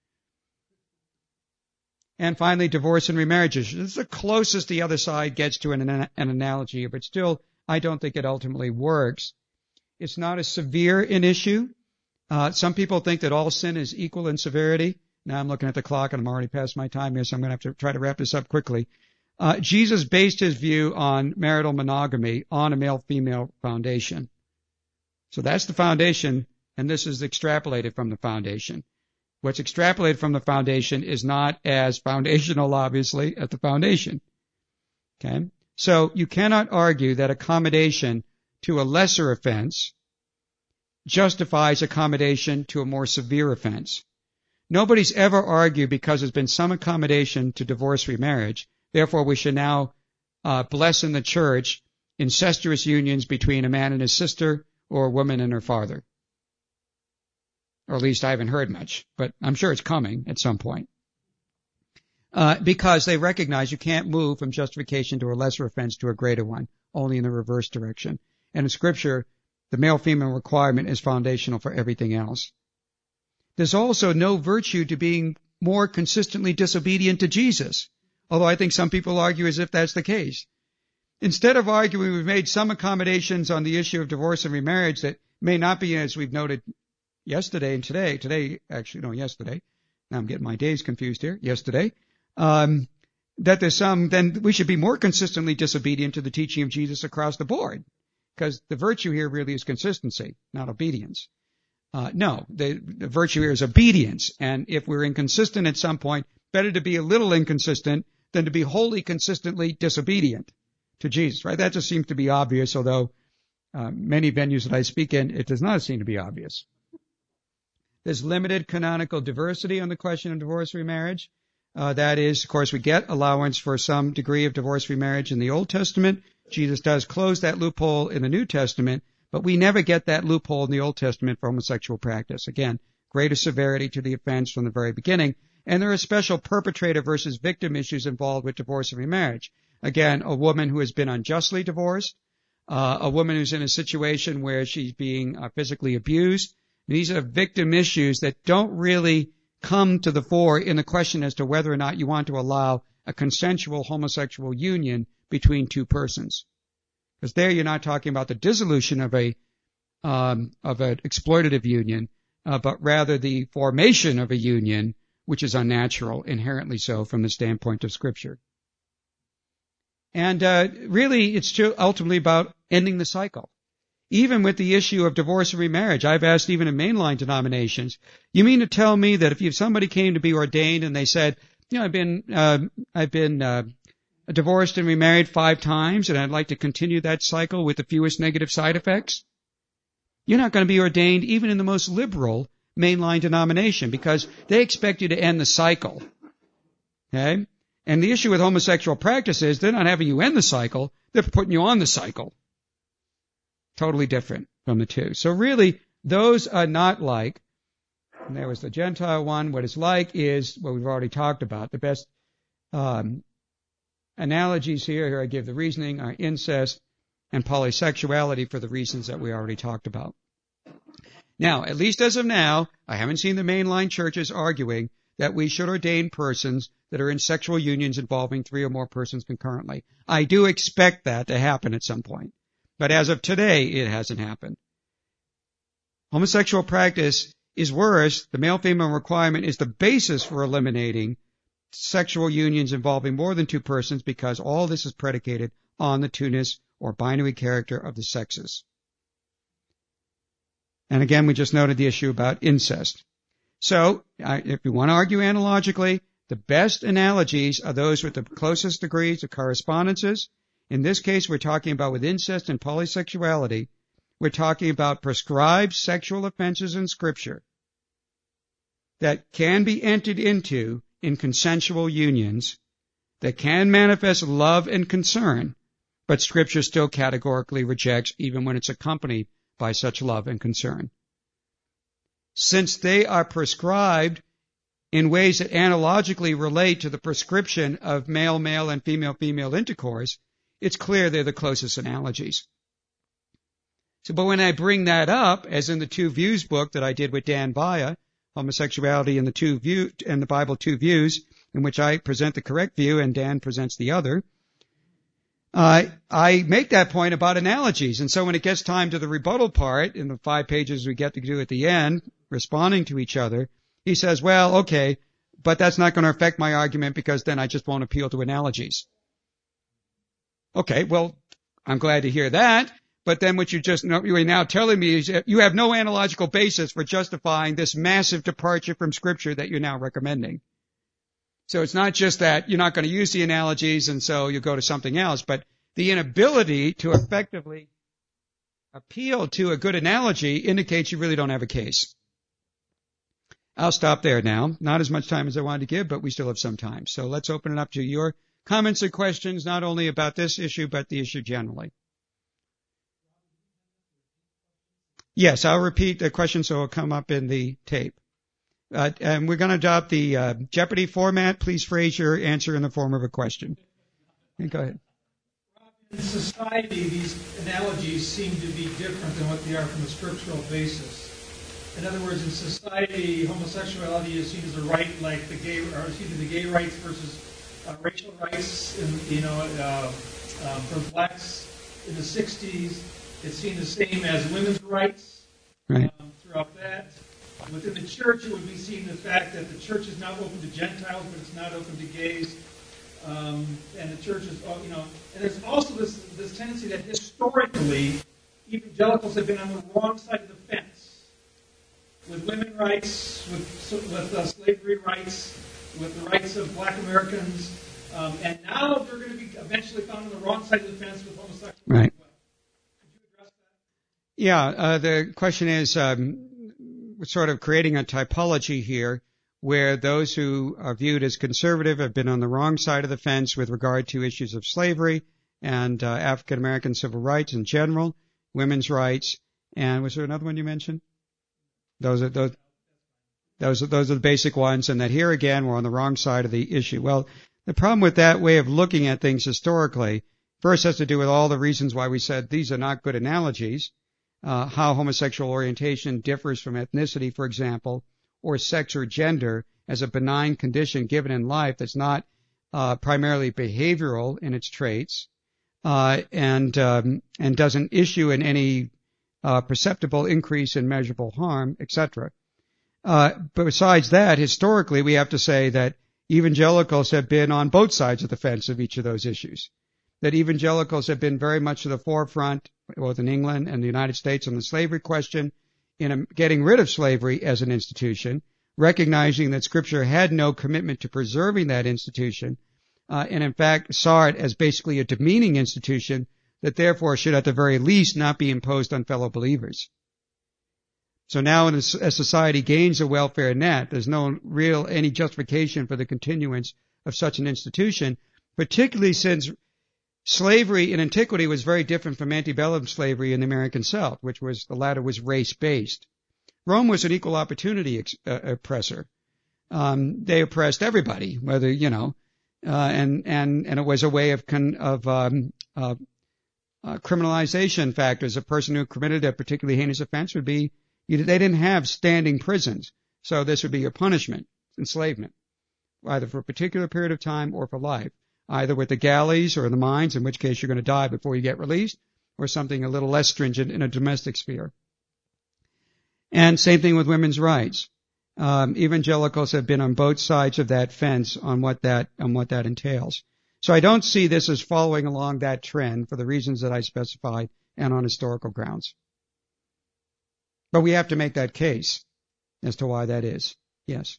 And finally, divorce and remarriages. This is the closest the other side gets to an analogy, but still, I don't think it ultimately works. It's not as severe an issue. Some people think that all sin is equal in severity. Now I'm looking at the clock and I'm already past my time here, so I'm going to have to try to wrap this up quickly. Jesus based his view on marital monogamy on a male-female foundation. So that's the foundation, and this is extrapolated from the foundation. What's extrapolated from the foundation is not as foundational, obviously, as the foundation. Okay? So you cannot argue that accommodation to a lesser offense justifies accommodation to a more severe offense. Nobody's ever argued because there's been some accommodation to divorce remarriage, therefore we should now bless in the church incestuous unions between a man and his sister or a woman and her father. Or at least I haven't heard much, but I'm sure it's coming at some point. because they recognize you can't move from justification to a lesser offense to a greater one, only in the reverse direction. And in Scripture, the male-female requirement is foundational for everything else. There's also no virtue to being more consistently disobedient to Jesus, although I think some people argue as if that's the case. Instead of arguing we've made some accommodations on the issue of divorce and remarriage that may not be, as we've noted yesterday and today, yesterday, now I'm getting my days confused here, yesterday, that there's some, then we should be more consistently disobedient to the teaching of Jesus across the board, because the virtue here really is consistency, not obedience. No, the virtue here is obedience, and if we're inconsistent at some point, better to be a little inconsistent than to be wholly consistently disobedient to Jesus, right? That just seems to be obvious, although many venues that I speak in, it does not seem to be obvious. There's limited canonical diversity on the question of divorce remarriage. That is, of course, we get allowance for some degree of divorce remarriage in the Old Testament. Jesus does close that loophole in the New Testament, but we never get that loophole in the Old Testament for homosexual practice. Again, greater severity to the offense from the very beginning. And there are special perpetrator versus victim issues involved with divorce and remarriage. Again, a woman who has been unjustly divorced, a woman who's in a situation where she's being physically abused. These are victim issues that don't really come to the fore in the question as to whether or not you want to allow a consensual homosexual union between two persons. Because there you're not talking about the dissolution of an exploitative union, but rather the formation of a union, which is unnatural, inherently so from the standpoint of Scripture. And really, it's ultimately about ending the cycle. Even with the issue of divorce and remarriage, I've asked even in mainline denominations, you mean to tell me that if somebody came to be ordained and they said, I've been divorced and remarried 5 times and I'd like to continue that cycle with the fewest negative side effects? You're not going to be ordained even in the most liberal mainline denomination because they expect you to end the cycle. Okay? And the issue with homosexual practice is they're not having you end the cycle, they're putting you on the cycle. Totally different from the two. So really, those are not like, and there was the Gentile one, what it's like is what we've already talked about. The best analogies here I give the reasoning, are incest and polysexuality for the reasons that we already talked about. Now, at least as of now, I haven't seen the mainline churches arguing that we should ordain persons that are in sexual unions involving 3 or more persons concurrently. I do expect that to happen at some point. But as of today, it hasn't happened. Homosexual practice is worse. The male-female requirement is the basis for eliminating sexual unions involving more than 2 persons because all this is predicated on the two-ness or binary character of the sexes. And again, we just noted the issue about incest. So, if you want to argue analogically, the best analogies are those with the closest degrees of correspondences. In this case, we're talking about with incest and polysexuality, we're talking about prescribed sexual offenses in Scripture that can be entered into in consensual unions, that can manifest love and concern, but Scripture still categorically rejects even when it's accompanied by such love and concern. Since they are prescribed in ways that analogically relate to the prescription of male-male and female-female intercourse, it's clear they're the closest analogies. So, but when I bring that up, as in the Two Views book that I did with Dan Baya, Homosexuality in the Bible, Two Views, in which I present the correct view and Dan presents the other, I make that point about analogies. And so when it gets time to the rebuttal part, in the 5 pages we get to do at the end, responding to each other, he says, well, okay, but that's not going to affect my argument because then I just won't appeal to analogies. Okay, well, I'm glad to hear that, but then what you're now telling me is that you have no analogical basis for justifying this massive departure from Scripture that you're now recommending. So it's not just that you're not going to use the analogies and so you go to something else, but the inability to effectively appeal to a good analogy indicates you really don't have a case. I'll stop there now. Not as much time as I wanted to give, but we still have some time. So let's open it up to your comments and questions, not only about this issue, but the issue generally. Yes, I'll repeat the question so it'll come up in the tape. And we're going to adopt the Jeopardy format. Please phrase your answer in the form of a question. Go ahead. In society, these analogies seem to be different than what they are from a scriptural basis. In other words, in society, homosexuality is seen as a right, like the gay, or excuse me, the gay rights versus racial rights. For blacks in the '60s, it's seen the same as women's rights. Right. Throughout that, within the church, it would be seen the fact that the church is not open to Gentiles, but it's not open to gays. And the church is, and there's also this tendency that historically, evangelicals have been on the wrong side of the fence with women's rights, with slavery rights, with the rights of black Americans, and now they're going to be eventually found on the wrong side of the fence with homosexuals. Right. As well. Could you address that? Yeah, the question is we're sort of creating a typology here where those who are viewed as conservative have been on the wrong side of the fence with regard to issues of slavery and African American civil rights in general, women's rights, and was there another one you mentioned? Those are the basic ones, and that here again we're on the wrong side of the issue. Well, the problem with that way of looking at things historically first has to do with all the reasons why we said these are not good analogies, how homosexual orientation differs from ethnicity, for example, or sex or gender as a benign condition given in life that's not primarily behavioral in its traits, and doesn't issue in any perceptible increase in measurable harm, etc. But besides that, historically, we have to say that evangelicals have been on both sides of the fence of each of those issues. That evangelicals have been very much to the forefront, both in England and the United States, on the slavery question, in getting rid of slavery as an institution, recognizing that Scripture had no commitment to preserving that institution, and in fact saw it as basically a demeaning institution that therefore should at the very least not be imposed on fellow believers. So now as society gains a welfare net, there's no real any justification for the continuance of such an institution, particularly since slavery in antiquity was very different from antebellum slavery in the American South, which was, the latter was race-based. Rome was an equal opportunity oppressor. They oppressed everybody, whether, and it was a way of criminalization factors. A person who committed a particularly heinous offense would be, they didn't have standing prisons. So this would be your punishment, enslavement, either for a particular period of time or for life, either with the galleys or the mines, in which case you're going to die before you get released, or something a little less stringent in a domestic sphere. And same thing with women's rights. Evangelicals have been on both sides of that fence on what that entails. So I don't see this as following along that trend for the reasons that I specified and on historical grounds. But we have to make that case as to why that is. Yes.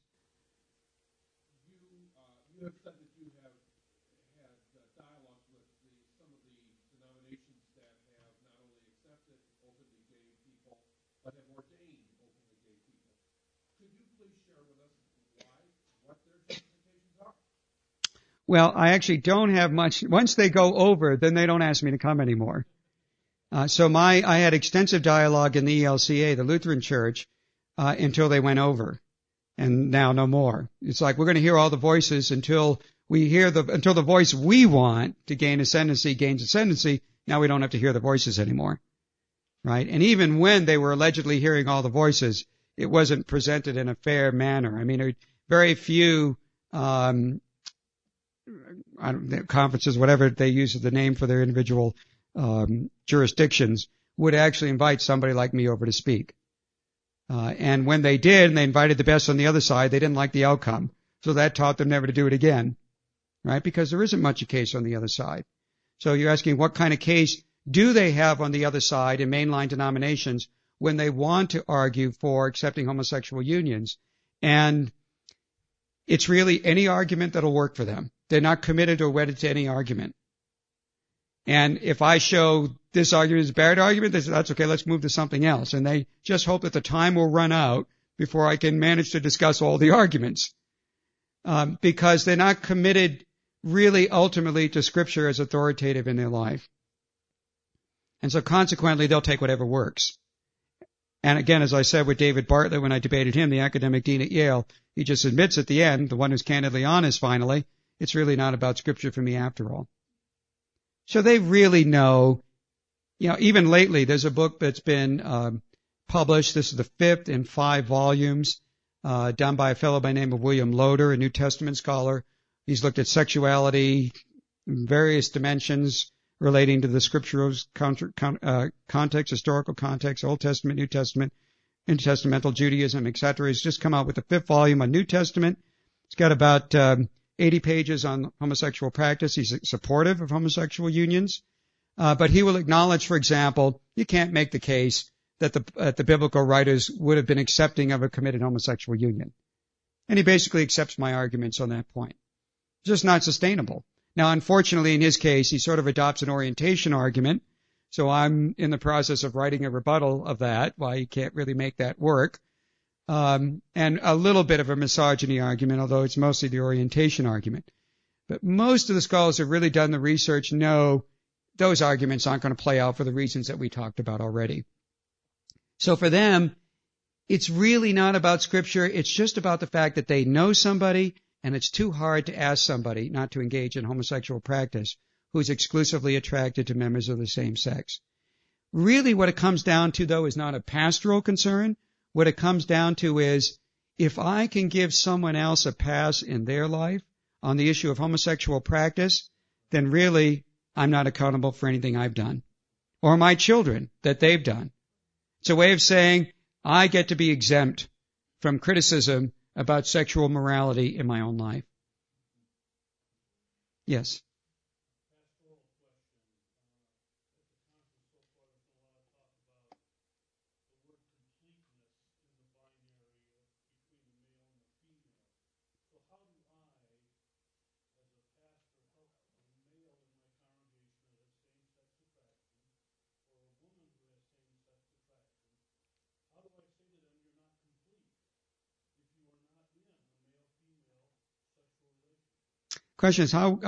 You have said that you have had dialogue with some of the denominations that have not only accepted openly gay people, but have ordained openly gay people. Could you please share with us what their justifications are? Well, I actually don't have much. Once they go over, then they don't ask me to come anymore. So I had extensive dialogue in the ELCA, the Lutheran Church, until they went over, and now no more. It's like we're going to hear all the voices until the voice we want to gain ascendancy gains ascendancy. Now we don't have to hear the voices anymore, right? And even when they were allegedly hearing all the voices, it wasn't presented in a fair manner. I mean, very few conferences, whatever they use as the name for their individual jurisdictions, would actually invite somebody like me over to speak. And when they did, and they invited the best on the other side, they didn't like the outcome. So that taught them never to do it again, right? Because there isn't much a case on the other side. So you're asking what kind of case do they have on the other side in mainline denominations when they want to argue for accepting homosexual unions? And it's really any argument that'll work for them. They're not committed or wedded to any argument. And if I show this argument is a bad argument, they say, that's okay, let's move to something else. And they just hope that the time will run out before I can manage to discuss all the arguments. Because they're not committed really ultimately to Scripture as authoritative in their life. And so consequently, they'll take whatever works. And again, as I said with David Bartlett when I debated him, the academic dean at Yale, he just admits at the end, the one who's candidly honest finally, it's really not about Scripture for me after all. So they really know, even lately there's a book that's been published. This is the 5th in 5 volumes, done by a fellow by the name of William Loader, a New Testament scholar. He's looked at sexuality, various dimensions relating to the scriptural context, historical context, Old Testament, New Testament, intertestamental Judaism, etc. He's just come out with the 5th volume on New Testament. It's got about 80 pages on homosexual practice. He's supportive of homosexual unions. But he will acknowledge, for example, you can't make the case that the biblical writers would have been accepting of a committed homosexual union. And he basically accepts my arguments on that point. It's just not sustainable. Now, unfortunately, in his case, he sort of adopts an orientation argument. So I'm in the process of writing a rebuttal of that, why he can't really make that work. And a little bit of a misogyny argument, although it's mostly the orientation argument. But most of the scholars who have really done the research know those arguments aren't going to play out for the reasons that we talked about already. So for them, it's really not about Scripture. It's just about the fact that they know somebody, and it's too hard to ask somebody not to engage in homosexual practice who's exclusively attracted to members of the same sex. Really what it comes down to, though, is not a pastoral concern. What it comes down to is, if I can give someone else a pass in their life on the issue of homosexual practice, then really I'm not accountable for anything I've done, or my children that they've done. It's a way of saying I get to be exempt from criticism about sexual morality in my own life. Yes. Question is,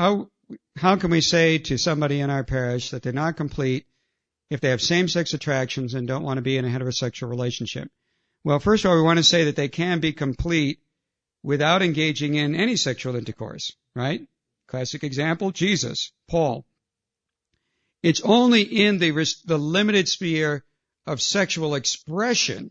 how can we say to somebody in our parish that they're not complete if they have same-sex attractions and don't want to be in a heterosexual relationship? Well, first of all, we want to say that they can be complete without engaging in any sexual intercourse, right? Classic example, Jesus, Paul. It's only in the limited sphere of sexual expression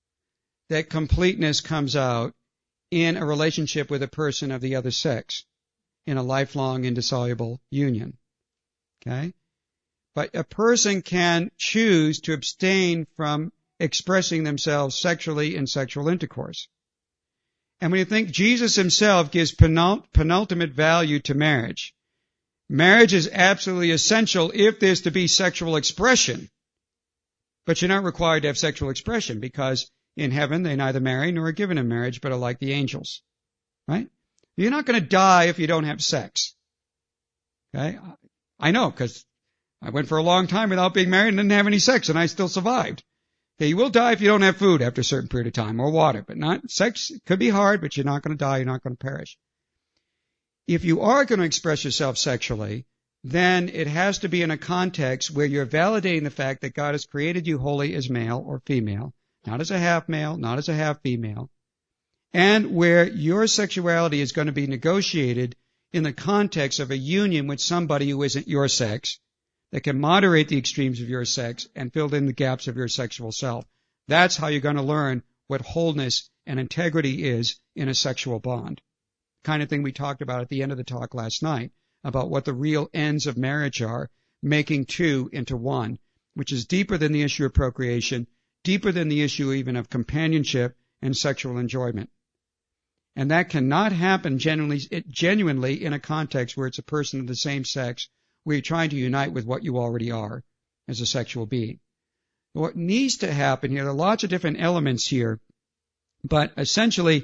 that completeness comes out in a relationship with a person of the other sex, in a lifelong indissoluble union. Okay? But a person can choose to abstain from expressing themselves sexually in sexual intercourse. And when you think Jesus himself gives penultimate value to marriage, marriage is absolutely essential if there's to be sexual expression. But you're not required to have sexual expression, because in heaven they neither marry nor are given in marriage, but are like the angels. Right? You're not going to die if you don't have sex. Okay? I know, because I went for a long time without being married and didn't have any sex, and I still survived. Okay, you will die if you don't have food after a certain period of time, or water, but not sex. It could be hard, but you're not going to die. You're not going to perish. If you are going to express yourself sexually, then it has to be in a context where you're validating the fact that God has created you wholly as male or female, not as a half male, not as a half female, and where your sexuality is going to be negotiated in the context of a union with somebody who isn't your sex, that can moderate the extremes of your sex and fill in the gaps of your sexual self. That's how you're going to learn what wholeness and integrity is in a sexual bond. Kind of thing we talked about at the end of the talk last night, about what the real ends of marriage are, making two into one, which is deeper than the issue of procreation, deeper than the issue even of companionship and sexual enjoyment. And that cannot happen genuinely in a context where it's a person of the same sex, where you're trying to unite with what you already are as a sexual being. What needs to happen here, there are lots of different elements here, but essentially,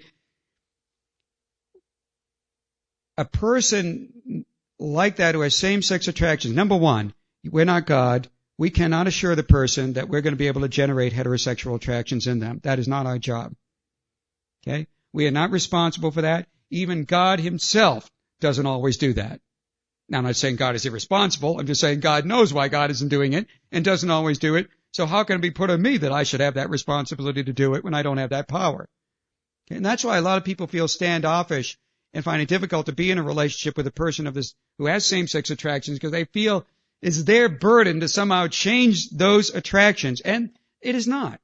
a person like that who has same-sex attractions, number one, we're not God. We cannot assure the person that we're going to be able to generate heterosexual attractions in them. That is not our job. Okay? We are not responsible for that. Even God himself doesn't always do that. Now, I'm not saying God is irresponsible. I'm just saying God knows why God isn't doing it and doesn't always do it. So how can it be put on me that I should have that responsibility to do it when I don't have that power? Okay, and that's why a lot of people feel standoffish and find it difficult to be in a relationship with a person who has same-sex attractions, because they feel it's their burden to somehow change those attractions. And it is not.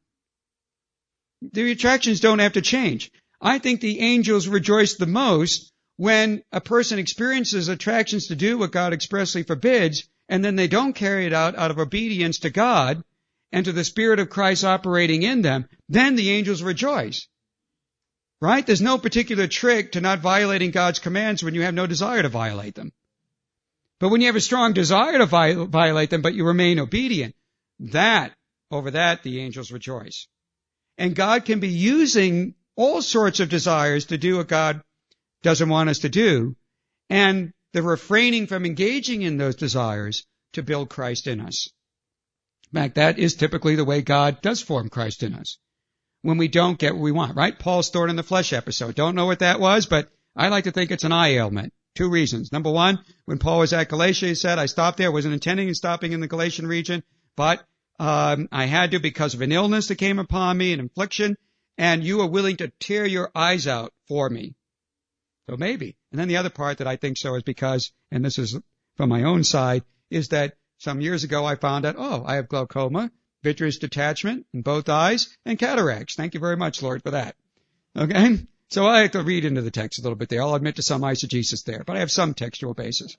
The attractions don't have to change. I think the angels rejoice the most when a person experiences attractions to do what God expressly forbids, and then they don't carry it out of obedience to God and to the Spirit of Christ operating in them. Then the angels rejoice. Right? There's no particular trick to not violating God's commands when you have no desire to violate them. But when you have a strong desire to violate them, but you remain obedient, over that the angels rejoice. And God can be using all sorts of desires to do what God doesn't want us to do, and the refraining from engaging in those desires to build Christ in us. In fact, that is typically the way God does form Christ in us. When we don't get what we want, right? Paul's thorn in the flesh episode. Don't know what that was, but I like to think it's an eye ailment. 2 reasons. Number 1, when Paul was at Galatia, he said, I stopped there, wasn't intending on stopping in the Galatian region, but I had to because of an illness that came upon me, an affliction, and you were willing to tear your eyes out for me. So maybe. And then the other part that I think so is because, and this is from my own side, is that some years ago I found out, I have glaucoma, vitreous detachment in both eyes, and cataracts. Thank you very much, Lord, for that. Okay? So I have to read into the text a little bit there. I'll admit to some eisegesis there, but I have some textual basis.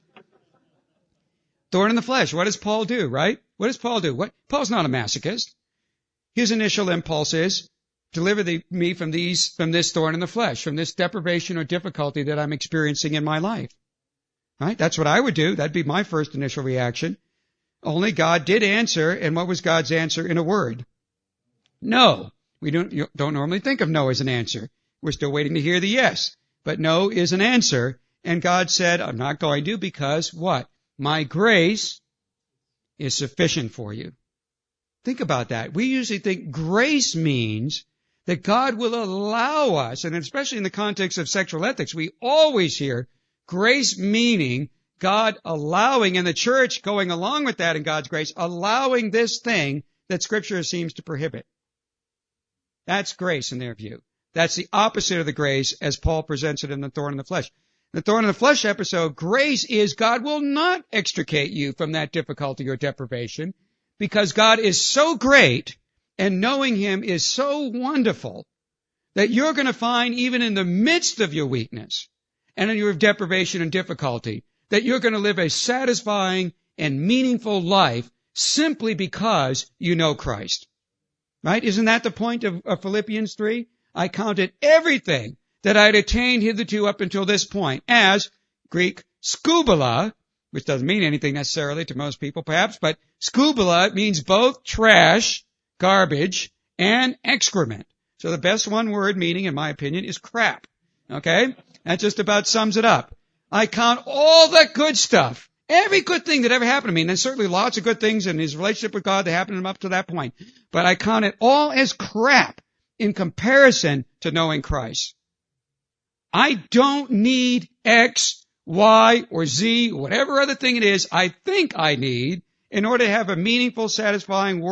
Thorn in the flesh. What does Paul do, right? What does Paul do? Paul's not a masochist. His initial impulse is, deliver me from this thorn in the flesh, from this deprivation or difficulty that I'm experiencing in my life. Right? That's what I would do. That'd be my first initial reaction. Only God did answer, and what was God's answer in a word? No. We don't normally think of no as an answer. We're still waiting to hear the yes. But no is an answer, and God said, I'm not going to because what? My grace is sufficient for you. Think about that. We usually think grace means that God will allow us, and especially in the context of sexual ethics, we always hear grace meaning God allowing, and the church going along with that in God's grace, allowing this thing that Scripture seems to prohibit. That's grace in their view. That's the opposite of the grace as Paul presents it in the thorn in the flesh. The thorn in the flesh episode, grace is God will not extricate you from that difficulty or deprivation because God is so great and knowing Him is so wonderful that you're going to find even in the midst of your weakness and in your deprivation and difficulty that you're going to live a satisfying and meaningful life simply because you know Christ. Right? Isn't that the point of Philippians 3? I counted everything that I had attained hitherto up until this point as Greek skubala, which doesn't mean anything necessarily to most people perhaps, but skubala means both trash, garbage, and excrement. So the best one word meaning, in my opinion, is crap. Okay? That just about sums it up. I count all the good stuff, every good thing that ever happened to me, and there's certainly lots of good things in his relationship with God that happened to him up to that point, but I count it all as crap in comparison to knowing Christ. I don't need X, Y, or Z, whatever other thing it is I think I need in order to have a meaningful, satisfying,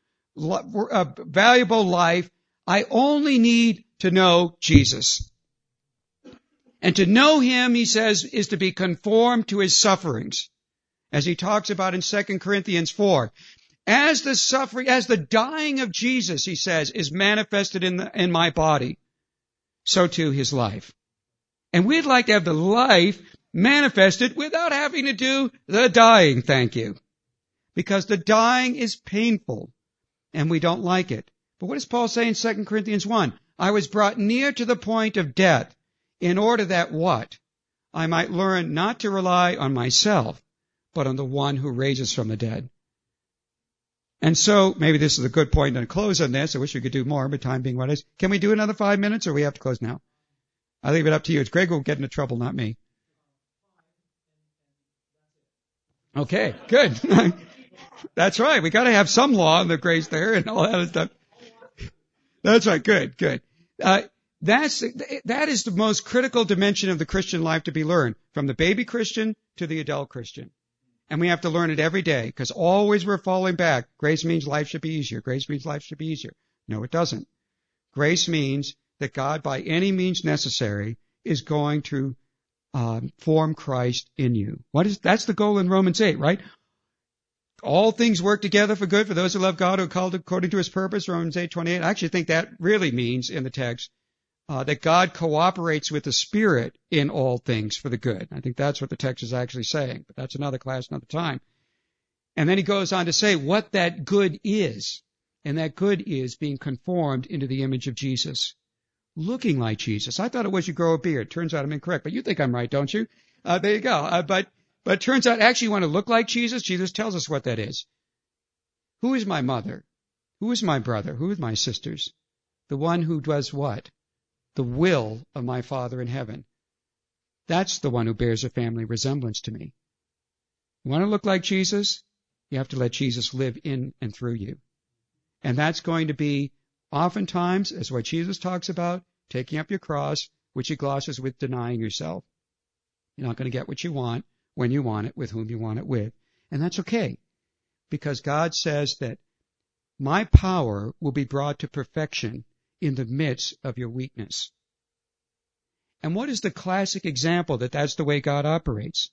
valuable life. I only need to know Jesus. And to know Him, he says, is to be conformed to His sufferings. As he talks about in 2 Corinthians 4. As the dying of Jesus, he says, is manifested in my body, so too His life. And we'd like to have the life manifested without having to do the dying, thank you. Because the dying is painful, and we don't like it. But what does Paul say in 2 Corinthians 1? I was brought near to the point of death, in order that what? I might learn not to rely on myself, but on the one who raises from the dead. And so, maybe this is a good point to close on this. I wish we could do more, but time being what it is. Can we do another 5 minutes, or we have to close now? I leave it up to you. It's Greg who will get into trouble, not me. Okay, good. That's right. We got to have some law in the grace there and all that other stuff. That's right. Good, good. That is the most critical dimension of the Christian life to be learned, from the baby Christian to the adult Christian. And we have to learn it every day, because always we're falling back. Grace means life should be easier. Grace means life should be easier. No, it doesn't. Grace means that God, by any means necessary, is going to form Christ in you. That's the goal in Romans 8, right? All things work together for good for those who love God, who are called according to his purpose, Romans 8:28. I actually think that really means in the text that God cooperates with the Spirit in all things for the good. I think that's what the text is actually saying, but that's another class, another time. And then he goes on to say what that good is, and that good is being conformed into the image of Jesus, looking like Jesus. I thought it was you grow a beard. Turns out I'm incorrect, but you think I'm right, don't you? There you go. But it turns out actually you want to look like Jesus. Jesus tells us what that is. Who is my mother? Who is my brother? Who are my sisters? The one who does what? The will of my Father in heaven. That's the one who bears a family resemblance to me. You want to look like Jesus? You have to let Jesus live in and through you. And that's going to be oftentimes, as what Jesus talks about, taking up your cross, which he glosses with denying yourself. You're not going to get what you want when you want it, with whom you want it with. And that's okay, because God says that my power will be brought to perfection in the midst of your weakness. And what is the classic example that that's the way God operates?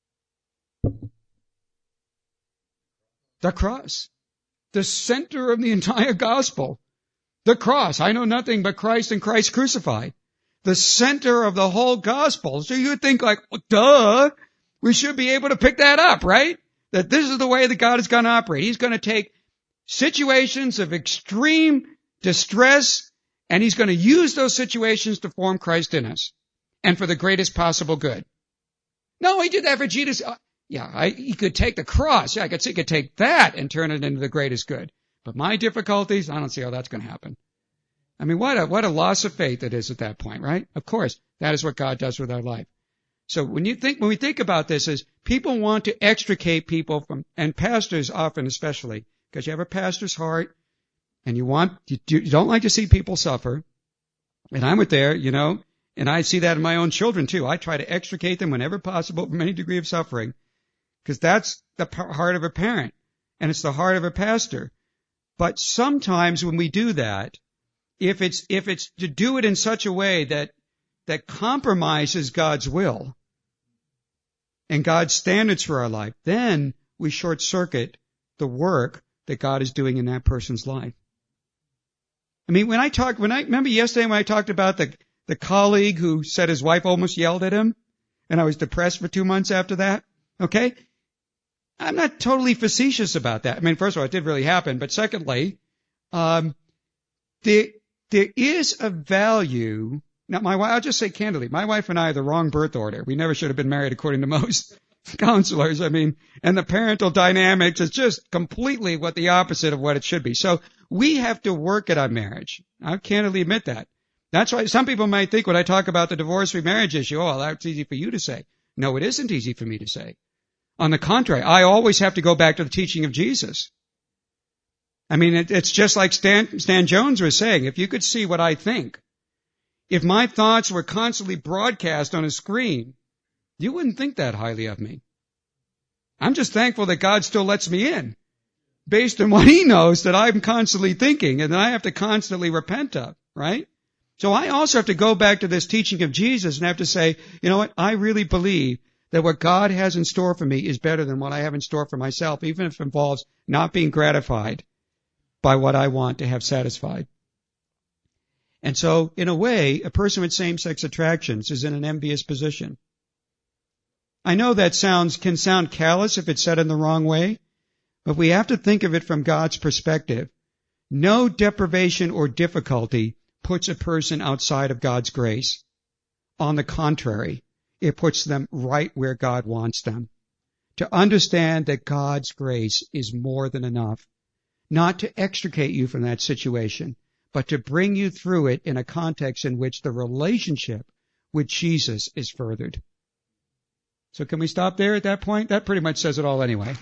The cross. The center of the entire gospel. The cross. I know nothing but Christ and Christ crucified. The center of the whole gospel. So you would think like, well, duh, we should be able to pick that up, right? That this is the way that God is going to operate. He's going to take situations of extreme distress, and he's going to use those situations to form Christ in us and for the greatest possible good. No, he did that for Jesus. He could take the cross. Yeah, I could see he could take that and turn it into the greatest good. But my difficulties, I don't see how that's going to happen. I mean, what a loss of faith it is at that point, right? Of course, that is what God does with our life. So when we think about this, is people want to extricate people from, and pastors often especially, because you have a pastor's heart, and you don't like to see people suffer. And I'm there, and I see that in my own children too. I try to extricate them whenever possible from any degree of suffering, because that's the heart of a parent, and it's the heart of a pastor. But sometimes when we do that, if it's to do it in such a way that compromises God's will and God's standards for our life, then we short circuit the work that God is doing in that person's life. I mean, remember yesterday when I talked about the colleague who said his wife almost yelled at him, and I was depressed for 2 months after that? Okay? I'm not totally facetious about that. I mean, first of all, it did really happen, but secondly, there is a value. Now, I'll just say candidly, my wife and I are the wrong birth order. We never should have been married according to most counselors. I mean, and the parental dynamics is just completely the opposite of what it should be. So we have to work at our marriage. I'll candidly admit that. That's why some people might think when I talk about the divorce remarriage issue, oh, that's easy for you to say. No, it isn't easy for me to say. On the contrary, I always have to go back to the teaching of Jesus. I mean, it's just like Stan Jones was saying. If you could see what I think, if my thoughts were constantly broadcast on a screen, you wouldn't think that highly of me. I'm just thankful that God still lets me in based on what he knows that I'm constantly thinking and that I have to constantly repent of, right? So I also have to go back to this teaching of Jesus and have to say, you know what, I really believe that what God has in store for me is better than what I have in store for myself, even if it involves not being gratified by what I want to have satisfied. And so, in a way, a person with same-sex attractions is in an envious position. I know that can sound callous if it's said in the wrong way, but we have to think of it from God's perspective. No deprivation or difficulty puts a person outside of God's grace. On the contrary, it puts them right where God wants them. To understand that God's grace is more than enough. Not to extricate you from that situation, but to bring you through it in a context in which the relationship with Jesus is furthered. So can we stop there at that point? That pretty much says it all anyway.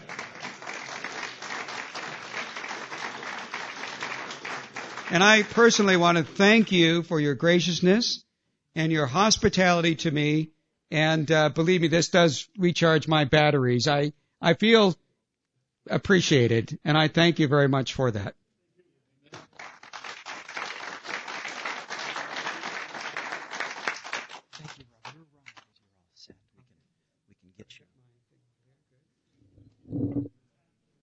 And I personally want to thank you for your graciousness and your hospitality to me. And believe me, this does recharge my batteries. I I feel appreciated, and I thank you very much for that.